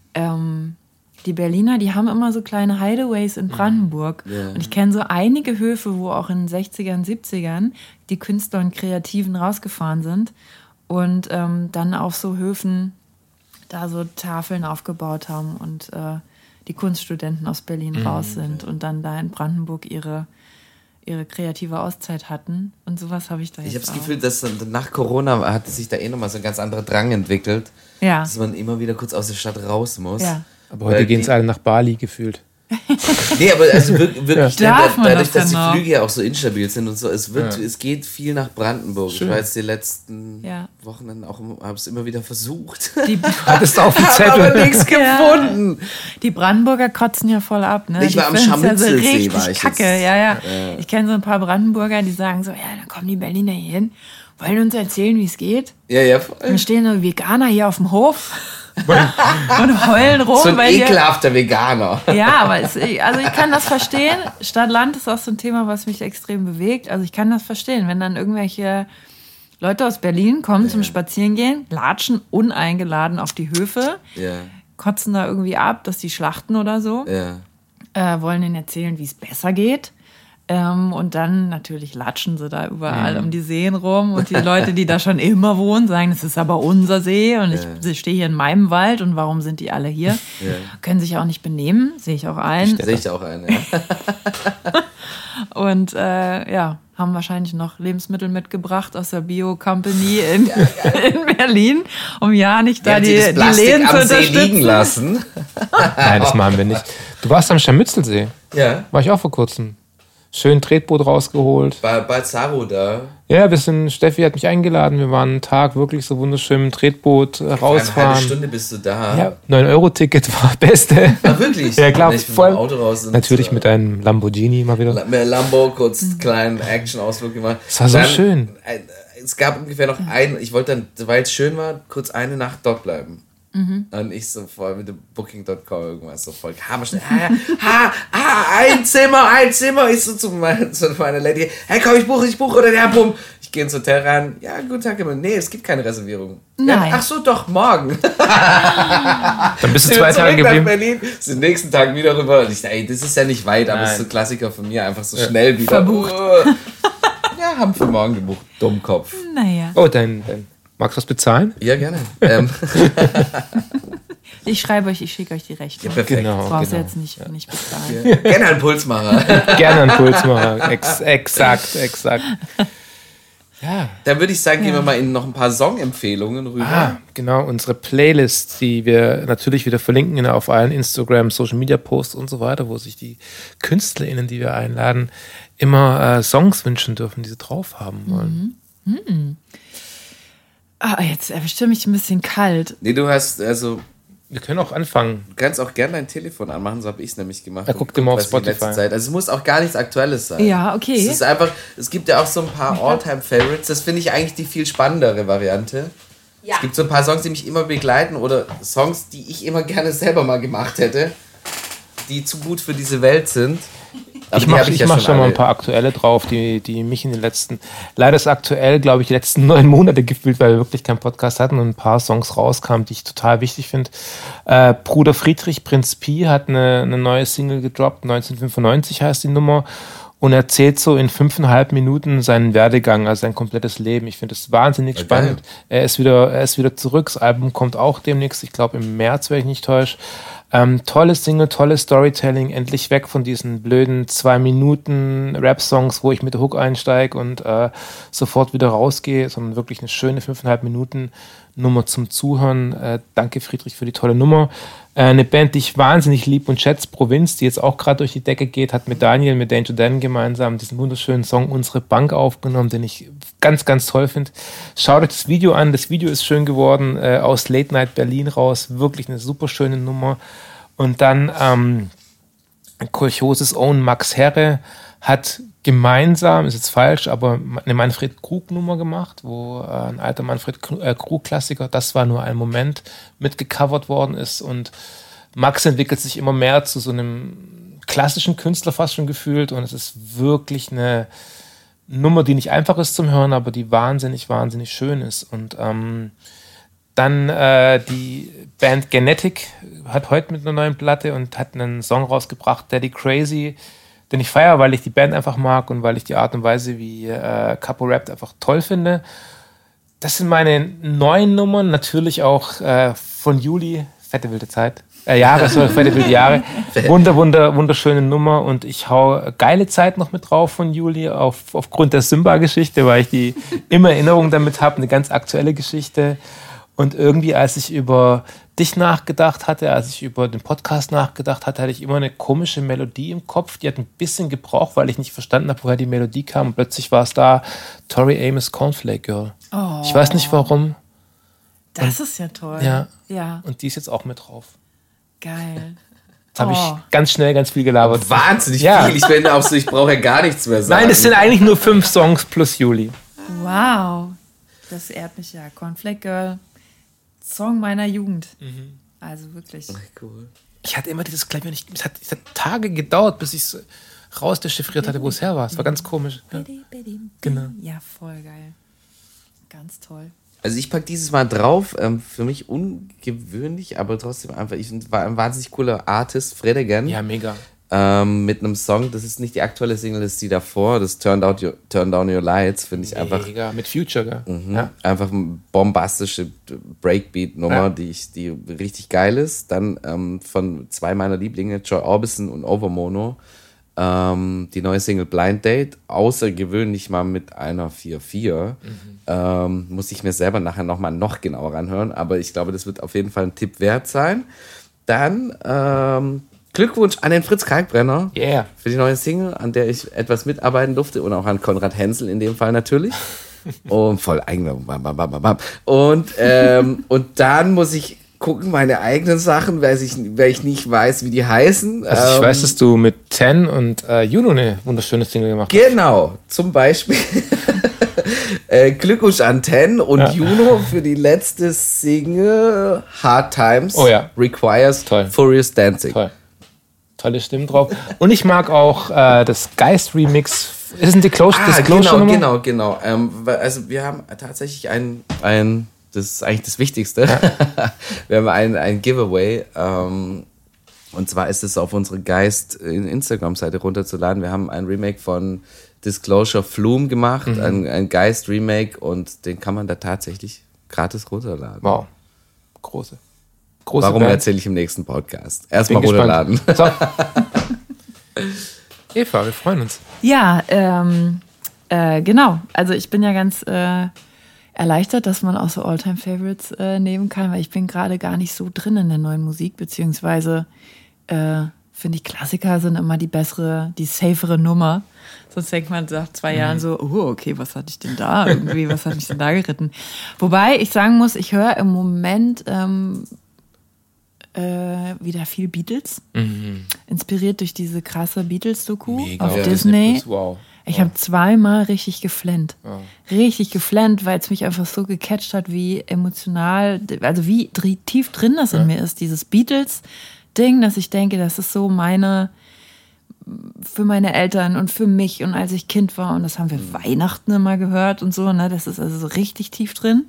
die Berliner, die haben immer so kleine Hideaways in Brandenburg. Ja. Und ich kenne so einige Höfe, wo auch in den 60ern, 70ern die Künstler und Kreativen rausgefahren sind und dann auf so Höfen da so Tafeln aufgebaut haben und die Kunststudenten aus Berlin raus sind und dann da in Brandenburg ihre kreative Auszeit hatten. Und sowas habe ich da jetzt Ich habe das auch. Gefühl, dass nach Corona hat sich da nochmal so ein ganz anderer Drang entwickelt, Ja. dass man immer wieder kurz aus der Stadt raus muss. Ja. Aber heute gehen es alle nach Bali gefühlt. Nee, aber also wirklich, Darf man dadurch, das dass die denn noch? Flüge ja auch so instabil sind und so, es geht viel nach Brandenburg. Schön. Ich war jetzt die letzten Ja. Wochen auch, habe es immer wieder versucht. Hattest du auf dem Hab Zettel? aber nichts gefunden. Die Brandenburger kotzen ja voll ab, ne? Ich Die war am finden's Scharmützelsee, ja so richtig war ich kacke, jetzt. ja. Ich kenne so ein paar Brandenburger, die sagen so, ja, dann kommen die Berliner hier hin, wollen uns erzählen, wie es geht. Ja, Dann stehen so Veganer hier auf dem Hof und heulen rum. so ein weil hier, ekelhafter Veganer. ja, aber also ich kann das verstehen. Stadt-Land ist auch so ein Thema, was mich extrem bewegt. Also ich kann das verstehen, wenn dann irgendwelche Leute aus Berlin kommen zum Spazierengehen, latschen uneingeladen auf die Höfe, Ja, kotzen da irgendwie ab, dass die schlachten oder so. ja. Wollen ihnen erzählen, wie es besser geht. Und dann natürlich latschen sie da überall um die Seen rum. Und die Leute, die da schon immer wohnen, sagen, das ist aber unser See und ich stehe hier in meinem Wald und warum sind die alle hier? Ja. Können sich auch nicht benehmen, sehe ich auch ein. Sehe ich auch eine. Ja. Und haben wahrscheinlich noch Lebensmittel mitgebracht aus der Bio-Company in Berlin, um ja nicht da Haben die Sie das Plastik Läden zu am See liegen unterstützen. lassen? Nein, das machen wir nicht. Du warst am Scharmützelsee. Ja. War ich auch vor kurzem. Schön Tretboot rausgeholt. Bei Zaro da. Ja, Steffi hat mich eingeladen. Wir waren einen Tag wirklich so wunderschön im Tretboot Eine halbe rausfahren. Stunde bist du da. Ja, 9-Euro-Ticket war das Beste. Ah, wirklich? Ja, klar, Ich bin voll. mit dem Auto raus und Natürlich mit einem Lamborghini mal wieder. mit Lambo kurz einen kleinen Action-Ausflug gemacht. Das war so schön. Es gab ungefähr noch ich wollte dann, weil es schön war, kurz eine Nacht dort bleiben. Und ich so voll mit dem Booking.com irgendwas so voll hammerschnell. Ein Zimmer. Ich so zu meiner Lady, hey komm, ich buche oder der Bumm. Ich gehe ins Hotel rein. Ja, guten Tag. Nee, es gibt keine Reservierung. Nein. Ja, ach so, doch, morgen. Dann bist du 2 Tage geblieben. Nach Berlin, sind den nächsten Tag wieder rüber. Und ich dachte, ey, das ist ja nicht weit, aber es ist so ein Klassiker von mir. Einfach so schnell wieder. Verbucht. Ja, haben für morgen gebucht. Dummkopf. Naja. Oh, dein magst du was bezahlen? Ja, gerne. Ich schreibe euch, ich schicke euch die Rechnung. Perfekt. Genau. Brauchst du jetzt nicht bezahlen. Gerne einen Pulsmacher. Gerne einen Pulsmacher. Exakt. Ja. Dann würde ich sagen, gehen wir mal in noch ein paar Songempfehlungen rüber. Genau, unsere Playlist, die wir natürlich wieder verlinken auf allen Instagram, Social Media Posts und so weiter, wo sich die KünstlerInnen, die wir einladen, immer Songs wünschen dürfen, die sie drauf haben wollen. Jetzt erwischt mich ein bisschen kalt. Nee, du hast, also, Wir können auch anfangen. du kannst auch gerne dein Telefon anmachen, so habe ich es nämlich gemacht. Ja, guck dir mal auf was die letzte Spotify. Zeit. Also es muss auch gar nichts Aktuelles sein. Ja, okay. Es ist einfach, es gibt ja auch so ein paar All-Time-Favorites. Das finde ich eigentlich die viel spannendere Variante. Ja. Es gibt so ein paar Songs, die mich immer begleiten oder Songs, die ich immer gerne selber mal gemacht hätte, die zu gut für diese Welt sind. Aber Ich die mach hab ja schon mal alle. ein paar aktuelle drauf, die mich in den letzten, leider ist aktuell, glaube ich, die letzten 9 Monate gefühlt, weil wir wirklich keinen Podcast hatten und ein paar Songs rauskamen, die ich total wichtig finde. Bruder Friedrich, Prinz Pi, hat eine neue Single gedroppt, 1995 heißt die Nummer, und erzählt so in 5,5 Minuten seinen Werdegang, also sein komplettes Leben. Ich finde das wahnsinnig spannend. Er ist wieder zurück, das Album kommt auch demnächst, ich glaube im März, wenn ich nicht täusche. Tolles Single, tolles Storytelling, endlich weg von diesen blöden 2 Minuten Rap-Songs, wo ich mit der Hook einsteige und sofort wieder rausgehe, sondern wirklich eine schöne 5,5 Minuten Nummer zum Zuhören. Danke Friedrich für die tolle Nummer. Eine Band, die ich wahnsinnig lieb und schätze, Provinz, die jetzt auch gerade durch die Decke geht, hat mit Daniel, mit Danger Dan gemeinsam diesen wunderschönen Song Unsere Bank aufgenommen, den ich ganz, ganz toll finde. Schaut euch das Video an, das Video ist schön geworden, aus Late Night Berlin raus, wirklich eine super schöne Nummer. Und dann Kolchoses Own Max Herre hat gemeinsam, ist jetzt falsch, aber eine Manfred Krug-Nummer gemacht, wo ein alter Manfred Krug-Klassiker, das war nur ein Moment, mitgecovert worden ist. Und Max entwickelt sich immer mehr zu so einem klassischen Künstler fast schon gefühlt. Und es ist wirklich eine Nummer, die nicht einfach ist zum Hören, aber die wahnsinnig, wahnsinnig schön ist. Und dann die Band Genetic hat heute mit einer neuen Platte und hat einen Song rausgebracht, Daddy Crazy, den ich feiere, weil ich die Band einfach mag und weil ich die Art und Weise, wie Capo rappt, einfach toll finde. Das sind meine neuen Nummern, natürlich auch von Juli, Fette wilde Zeit. Fette wilde Jahre. Wunderschöne Nummer und ich hau geile Zeit noch mit drauf von Juli aufgrund der Simba-Geschichte, weil ich die immer Erinnerung damit habe, eine ganz aktuelle Geschichte. Und irgendwie, als ich über dich nachgedacht hatte, als ich über den Podcast nachgedacht hatte, hatte ich immer eine komische Melodie im Kopf. Die hat ein bisschen gebraucht, weil ich nicht verstanden habe, woher die Melodie kam. Und plötzlich war es da, Tori Amos Cornflake Girl. Oh, ich weiß nicht warum. das ist ja toll. Ja. Und die ist jetzt auch mit drauf. Geil. Jetzt habe ich ganz schnell ganz viel gelabert. Wahnsinnig viel. Ich bin auch so, ich brauche ja gar nichts mehr sagen. Nein, es sind eigentlich nur 5 Songs plus Juli. Wow. Das ehrt mich ja. Cornflake Girl. Song meiner Jugend. Also wirklich. Cool. Ich hatte immer dieses Klavier nicht. Es hat Tage gedauert, bis ich es rausdechiffriert hatte, wo es her war. Es war ganz komisch. Ja. Genau. Ja, voll geil. Ganz toll. Also ich packe dieses Mal drauf, für mich ungewöhnlich, aber trotzdem einfach, ich war ein wahnsinnig cooler Artist, Fredegan. Ja, mega. Mit einem Song, das ist nicht die aktuelle Single, das ist die davor, das Turn Down Your Lights, finde ich einfach. Mega, mit Future, gell? Ja. Einfach eine bombastische Breakbeat-Nummer, die richtig geil ist. Dann von 2 meiner Lieblinge, Joy Orbison und Overmono, die neue Single Blind Date, außergewöhnlich mal mit einer 4/4. Muss ich mir selber nachher noch genauer anhören, aber ich glaube, das wird auf jeden Fall ein Tipp wert sein. Dann Glückwunsch an den Fritz Kalkbrenner für die neue Single, an der ich etwas mitarbeiten durfte und auch an Konrad Hensel in dem Fall natürlich. Und voll eigener. Und dann muss ich gucken, meine eigenen Sachen, weil ich nicht weiß, wie die heißen. Also ich weiß, dass du mit Ten und Juno eine wunderschöne Single gemacht hast. Genau, zum Beispiel Glückwunsch an Ten und Juno für die letzte Single Hard Times Requires Furious Dancing. Toll. Tolle Stimmen drauf. Und ich mag auch das Geist-Remix. Ist ein Disclosure? Genau. Also wir haben tatsächlich ein das ist eigentlich das Wichtigste. Ja. Wir haben ein Giveaway. Und zwar ist es auf unsere Geist-Instagram-Seite runterzuladen. Wir haben ein Remake von Disclosure Flume gemacht, ein Geist-Remake, und den kann man da tatsächlich gratis runterladen. Wow. Große Warum Band. erzähle ich im nächsten Podcast? Erstmal runterladen. So. Eva, wir freuen uns. Ja, genau. Also ich bin ja ganz erleichtert, dass man auch so All-Time-Favorites nehmen kann, weil ich bin gerade gar nicht so drin in der neuen Musik, beziehungsweise finde ich, Klassiker sind immer die safere Nummer. Sonst denkt man nach 2 Jahren so, okay, was hatte ich denn da? Irgendwie, was hat mich denn da geritten? Wobei ich sagen muss, ich höre im Moment wieder viel Beatles. Inspiriert durch diese krasse Beatles-Doku auf Disney. Wow. Ich habe 2-mal richtig geflennt. Richtig geflennt, weil es mich einfach so gecatcht hat, wie emotional, also wie tief drin das in mir ist, dieses Beatles-Ding, dass ich denke, das ist so für meine Eltern und für mich und als ich Kind war, und das haben wir Weihnachten immer gehört und so, ne, das ist also so richtig tief drin.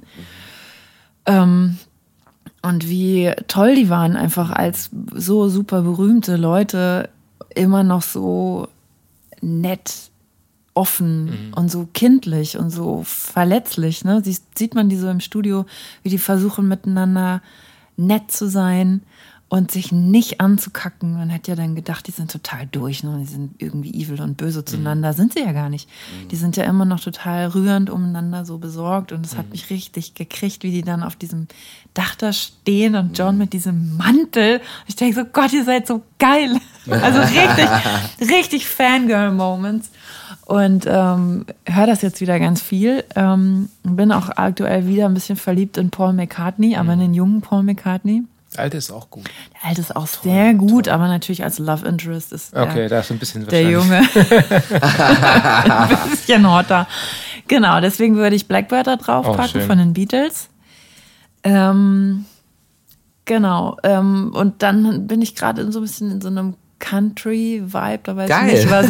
Und wie toll die waren, einfach als so super berühmte Leute, immer noch so nett, offen und so kindlich und so verletzlich. Ne? Sieht man die so im Studio, wie die versuchen miteinander nett zu sein und sich nicht anzukacken. Man hat ja dann gedacht, die sind total durch, ne? Die sind irgendwie evil und böse zueinander. Sind sie ja gar nicht. Die sind ja immer noch total rührend umeinander so besorgt, und es hat mich richtig gekriegt, wie die dann auf diesem Dach da stehen und John mit diesem Mantel. Ich denke so, Gott, ihr seid so geil. Also richtig Fangirl-Moments. Und höre das jetzt wieder ganz viel. Bin auch aktuell wieder ein bisschen verliebt in Paul McCartney, aber in den jungen Paul McCartney. Der Alte ist auch gut. Der Alte ist auch sehr gut, aber natürlich als Love Interest ist da ist ein bisschen der Junge ein bisschen hotter. Genau, deswegen würde ich Blackbird da draufpacken von den Beatles. Genau. Und dann bin ich gerade so ein bisschen in so einem Country-Vibe. Da weiß ich nicht,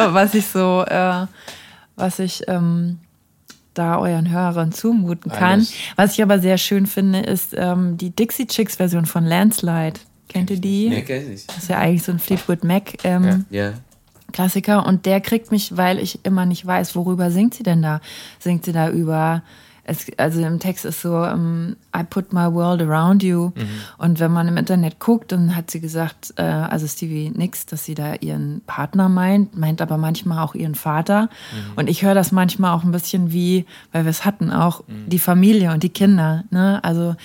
was ich da euren Hörern zumuten kann. Alles. Was ich aber sehr schön finde, ist die Dixie Chicks Version von Landslide. Kennt ihr die? Nee, kenn ich nicht. Das ist ja eigentlich so ein Fleetwood Mac Klassiker. Und der kriegt mich, weil ich immer nicht weiß, worüber singt sie denn da? Singt sie da über... Also im Text ist so, I put my world around you. Und wenn man im Internet guckt, dann hat sie gesagt, also Stevie Nicks, dass sie da ihren Partner meint aber manchmal auch ihren Vater. Und ich höre das manchmal auch ein bisschen wie, weil wir es hatten, auch die Familie und die Kinder. Ne? Also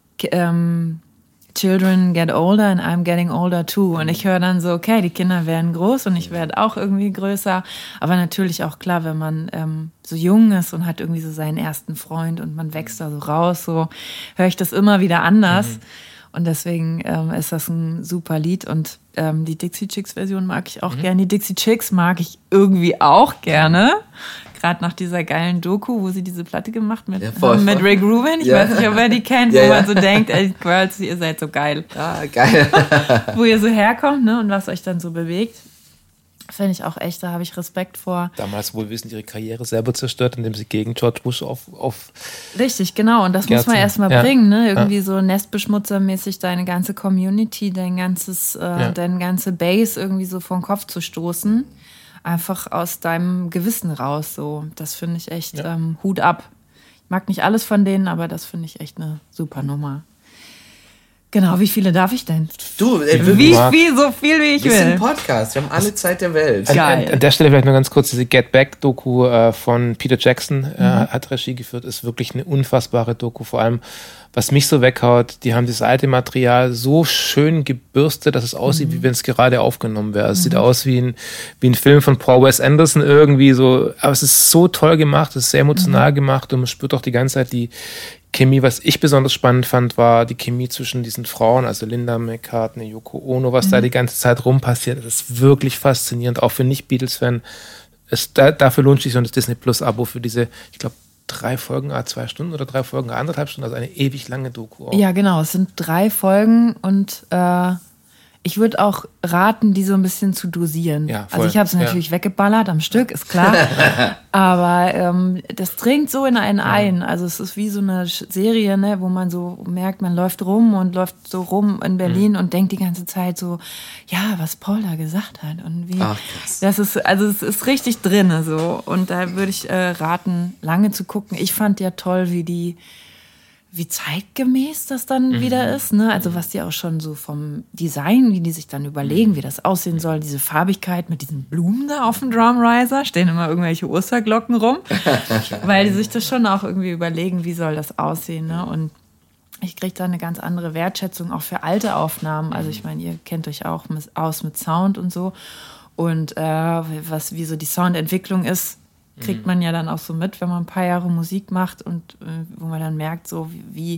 Children get older and I'm getting older too. Und ich höre dann so, okay, die Kinder werden groß und ich werde auch irgendwie größer. Aber natürlich auch klar, wenn man so jung ist und hat irgendwie so seinen ersten Freund und man wächst da so raus, so höre ich das immer wieder anders. Und deswegen ist das ein super Lied. Und die Dixie Chicks Version mag ich auch gerne. Die Dixie Chicks mag ich irgendwie auch gerne. Gerade nach dieser geilen Doku, wo sie diese Platte gemacht mit Rick Rubin. Ich weiß nicht, ob ihr die kennt, wo man so denkt, ey, Girls, ihr seid so geil. Ah, geil. Wo ihr so herkommt, ne, und was euch dann so bewegt. Finde ich auch echt, da habe ich Respekt vor. Damals wohlwissend ihre Karriere selber zerstört, indem sie gegen George Bush auf Richtig, genau. Und das muss man erstmal bringen, ne? Irgendwie so nestbeschmutzermäßig deine ganze Community, deine ganze Base irgendwie so vor den Kopf zu stoßen. Einfach aus deinem Gewissen raus. So. Das finde ich echt Hut ab. Ich mag nicht alles von denen, aber das finde ich echt eine super Nummer. Genau, wie viele darf ich denn? Du, so viel wie ich will. Wir sind ein Podcast, wir haben alle Zeit der Welt. Geil. An der Stelle vielleicht noch ganz kurz, diese Get Back-Doku von Peter Jackson hat Regie geführt, ist wirklich eine unfassbare Doku. Vor allem, was mich so weghaut, die haben das alte Material so schön gebürstet, dass es aussieht, wie wenn es gerade aufgenommen wäre. Es sieht aus wie ein Film von Paul Wes Anderson irgendwie so, aber es ist so toll gemacht, es ist sehr emotional gemacht und man spürt auch die ganze Zeit die Chemie. Was ich besonders spannend fand, war die Chemie zwischen diesen Frauen, also Linda McCartney, Yoko Ono, was da die ganze Zeit rumpassiert. Das ist wirklich faszinierend, auch für Nicht-Beatles-Fan. Dafür lohnt sich so ein Disney Plus-Abo für diese, ich glaube, 3 Folgen, 2 Stunden oder 3 Folgen, 1,5 Stunden, also eine ewig lange Doku auch. Ja, genau, es sind 3 Folgen und ich würde auch raten, die so ein bisschen zu dosieren. Ja, voll. Also ich habe es natürlich weggeballert am Stück, ist klar. Aber das dringt so in einen ein. Also es ist wie so eine Serie, ne, wo man so merkt, man läuft so rum in Berlin und denkt die ganze Zeit so, ja, was Paul da gesagt hat. Und wie das ist, also es ist richtig drin so. Und da würde ich raten, lange zu gucken. Ich fand ja toll, wie zeitgemäß das dann wieder ist, ne? Also was die auch schon so vom Design, wie die sich dann überlegen, wie das aussehen soll, diese Farbigkeit mit diesen Blumen da auf dem Drumriser, stehen immer irgendwelche Osterglocken rum, weil die sich das schon auch irgendwie überlegen, wie soll das aussehen, ne? Und ich kriege da eine ganz andere Wertschätzung auch für alte Aufnahmen. Also ich meine, ihr kennt euch auch aus mit Sound und so. Und wie so die Soundentwicklung ist, kriegt man ja dann auch so mit, wenn man ein paar Jahre Musik macht und wo man dann merkt, so wie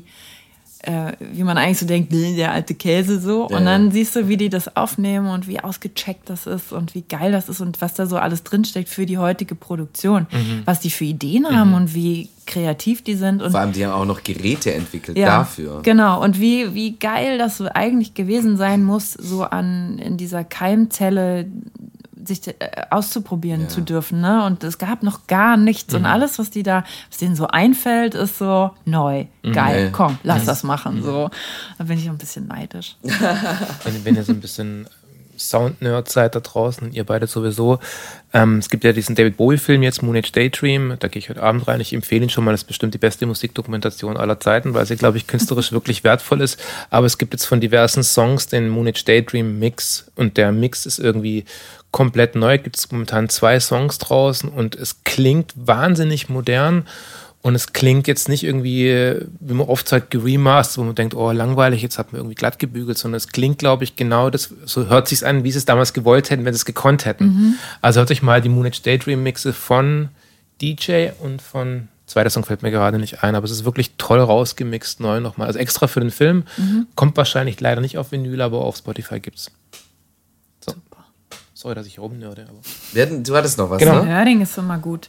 man eigentlich so denkt, der alte Käse so. Und dann siehst du, wie die das aufnehmen und wie ausgecheckt das ist und wie geil das ist und was da so alles drinsteckt für die heutige Produktion. Was die für Ideen haben und wie kreativ die sind. Und vor allem, die haben auch noch Geräte entwickelt dafür. Genau, und wie geil das so eigentlich gewesen sein muss, so in dieser Keimzelle sich auszuprobieren zu dürfen, ne? Und es gab noch gar nichts und alles, was denen so einfällt, ist so neu, geil, komm, lass das machen, so. Da bin ich ein bisschen neidisch. Wenn ihr so ein bisschen Sound-Nerd seid da draußen, ihr beide sowieso, es gibt ja diesen David Bowie-Film jetzt, Moon Age Daydream, da gehe ich heute Abend rein, ich empfehle ihn schon mal, das ist bestimmt die beste Musikdokumentation aller Zeiten, weil sie, glaube ich, künstlerisch wirklich wertvoll ist, aber es gibt jetzt von diversen Songs den Moon Age Daydream Mix und der Mix ist irgendwie komplett neu, gibt es momentan 2 Songs draußen und es klingt wahnsinnig modern und es klingt jetzt nicht irgendwie, wie man oft sagt, geremastert, wo man denkt, oh langweilig, jetzt hat man irgendwie glatt gebügelt, sondern es klingt, glaube ich, genau das, so hört sich's an, wie sie es damals gewollt hätten, wenn sie es gekonnt hätten. Also hört euch mal die Moon Age Daydream Mixe von DJ und von, zweiter Song fällt mir gerade nicht ein, aber es ist wirklich toll rausgemixt, neu nochmal, also extra für den Film, kommt wahrscheinlich leider nicht auf Vinyl, aber auf Spotify gibt's. So. Sorry, dass ich rumnörde. Aber Du hattest noch was, genau. ne? Nerding ist immer gut.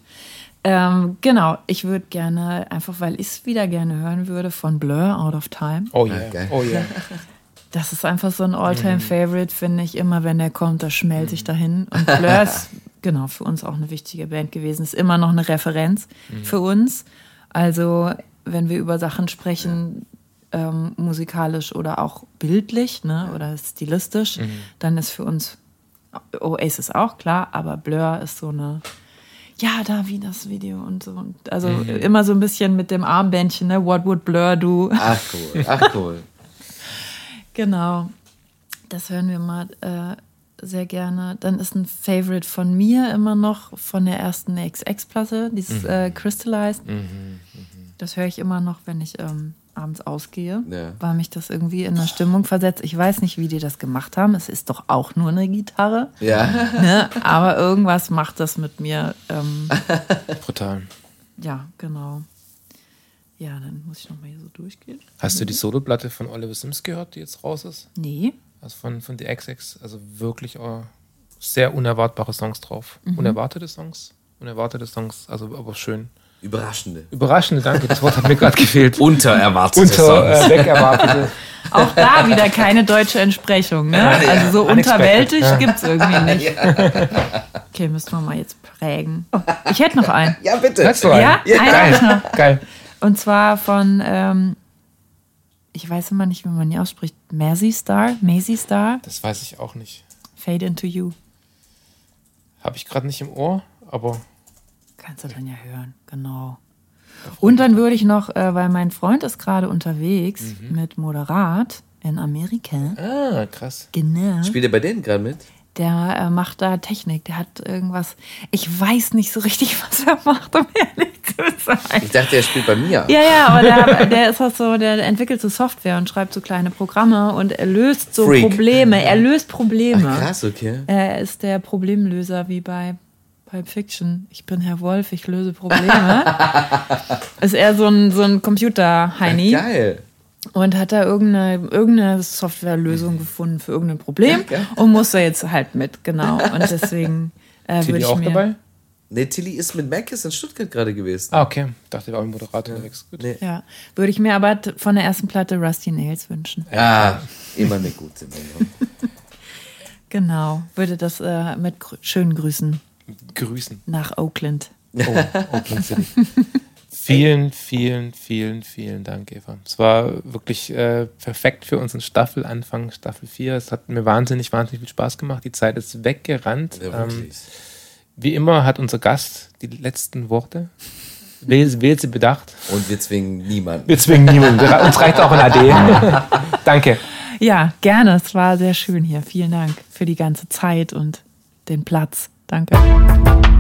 Genau, ich würde gerne, einfach weil ich es wieder gerne hören würde, von Blur, Out of Time. Oh ja, geil. Oh ja. Das ist einfach so ein All-Time-Favorite, finde ich. Immer wenn der kommt, da schmelze ich dahin. Und Blur ist, genau, für uns auch eine wichtige Band gewesen. Ist immer noch eine Referenz für uns. Also, wenn wir über Sachen sprechen, musikalisch oder auch bildlich, ne, oder stilistisch, dann ist für uns Oasis auch klar, aber Blur ist so eine, ja, da wie das Video und so. Und also immer so ein bisschen mit dem Armbändchen, ne? What would Blur do? Ach cool. Genau. Das hören wir mal sehr gerne. Dann ist ein Favorite von mir immer noch von der ersten XX-Platte, dieses Crystallized. Das höre ich immer noch, wenn ich abends ausgehe, weil mich das irgendwie in eine Stimmung versetzt. Ich weiß nicht, wie die das gemacht haben. Es ist doch auch nur eine Gitarre. Ja. Ne? Aber irgendwas macht das mit mir. Brutal. Ja, genau. Ja, dann muss ich nochmal hier so durchgehen. Hast du die Soloplatte von Oliver Sims gehört, die jetzt raus ist? Nee. Also von The XX, also wirklich sehr unerwartbare Songs drauf. Unerwartete Songs, also aber schön. Überraschende, danke, das Wort hat mir gerade gefehlt. Untererwartete Songs. Wegerwartete. Auch da wieder keine deutsche Entsprechung, ne? Also so unterwältig gibt's irgendwie nicht. Okay, müssen wir mal jetzt prägen. Oh, ich hätte noch einen. Ja, bitte. Hast du einen? Ja, Geil. Geil. Und zwar von, ich weiß immer nicht, wie man die ausspricht, Maisie Star. Das weiß ich auch nicht. Fade Into You. Habe ich gerade nicht im Ohr, aber... Kannst du dann ja hören, genau. Und dann würde ich noch, weil mein Freund ist gerade unterwegs mit Moderat in Amerika. Ah, krass. Genau. Spielt er bei denen gerade mit? Der macht da Technik, der hat irgendwas, ich weiß nicht so richtig, was er macht, um ehrlich zu sein. Ich dachte, er spielt bei mir. Ja, aber der ist auch so, der entwickelt so Software und schreibt so kleine Programme und er löst so Probleme. Er löst Probleme. Ach, krass, okay. Er ist der Problemlöser wie bei Pulp Fiction. Ich bin Herr Wolf, ich löse Probleme. Ist eher so ein Computer-Heini. Geil. Und hat da irgendeine Softwarelösung gefunden für irgendein Problem und muss da jetzt halt mit, genau. Und deswegen würde ich auch mir... dabei? Nee, Tilly ist mit Mackes in Stuttgart gerade gewesen. Ah, okay. Ich dachte, der war auch ein Moderator unterwegs. Gut. Nee. Ja, würde ich mir aber von der ersten Platte Rusty Nails wünschen. Ja, immer eine gute Sendung. Genau, würde das mit schönen Grüßen Grüßen. nach Oakland. Oh, Oakland City. Vielen, vielen, vielen, vielen Dank, Eva. Es war wirklich perfekt für unseren Staffelanfang, Staffel 4. Es hat mir wahnsinnig, wahnsinnig viel Spaß gemacht. Die Zeit ist weggerannt. Ja, wirklich. Wie immer hat unser Gast die letzten Worte. Wählt sie bedacht. Und wir zwingen niemanden. Wir zwingen niemanden. Uns reicht auch ein AD. Danke. Ja, gerne. Es war sehr schön hier. Vielen Dank für die ganze Zeit und den Platz. Danke.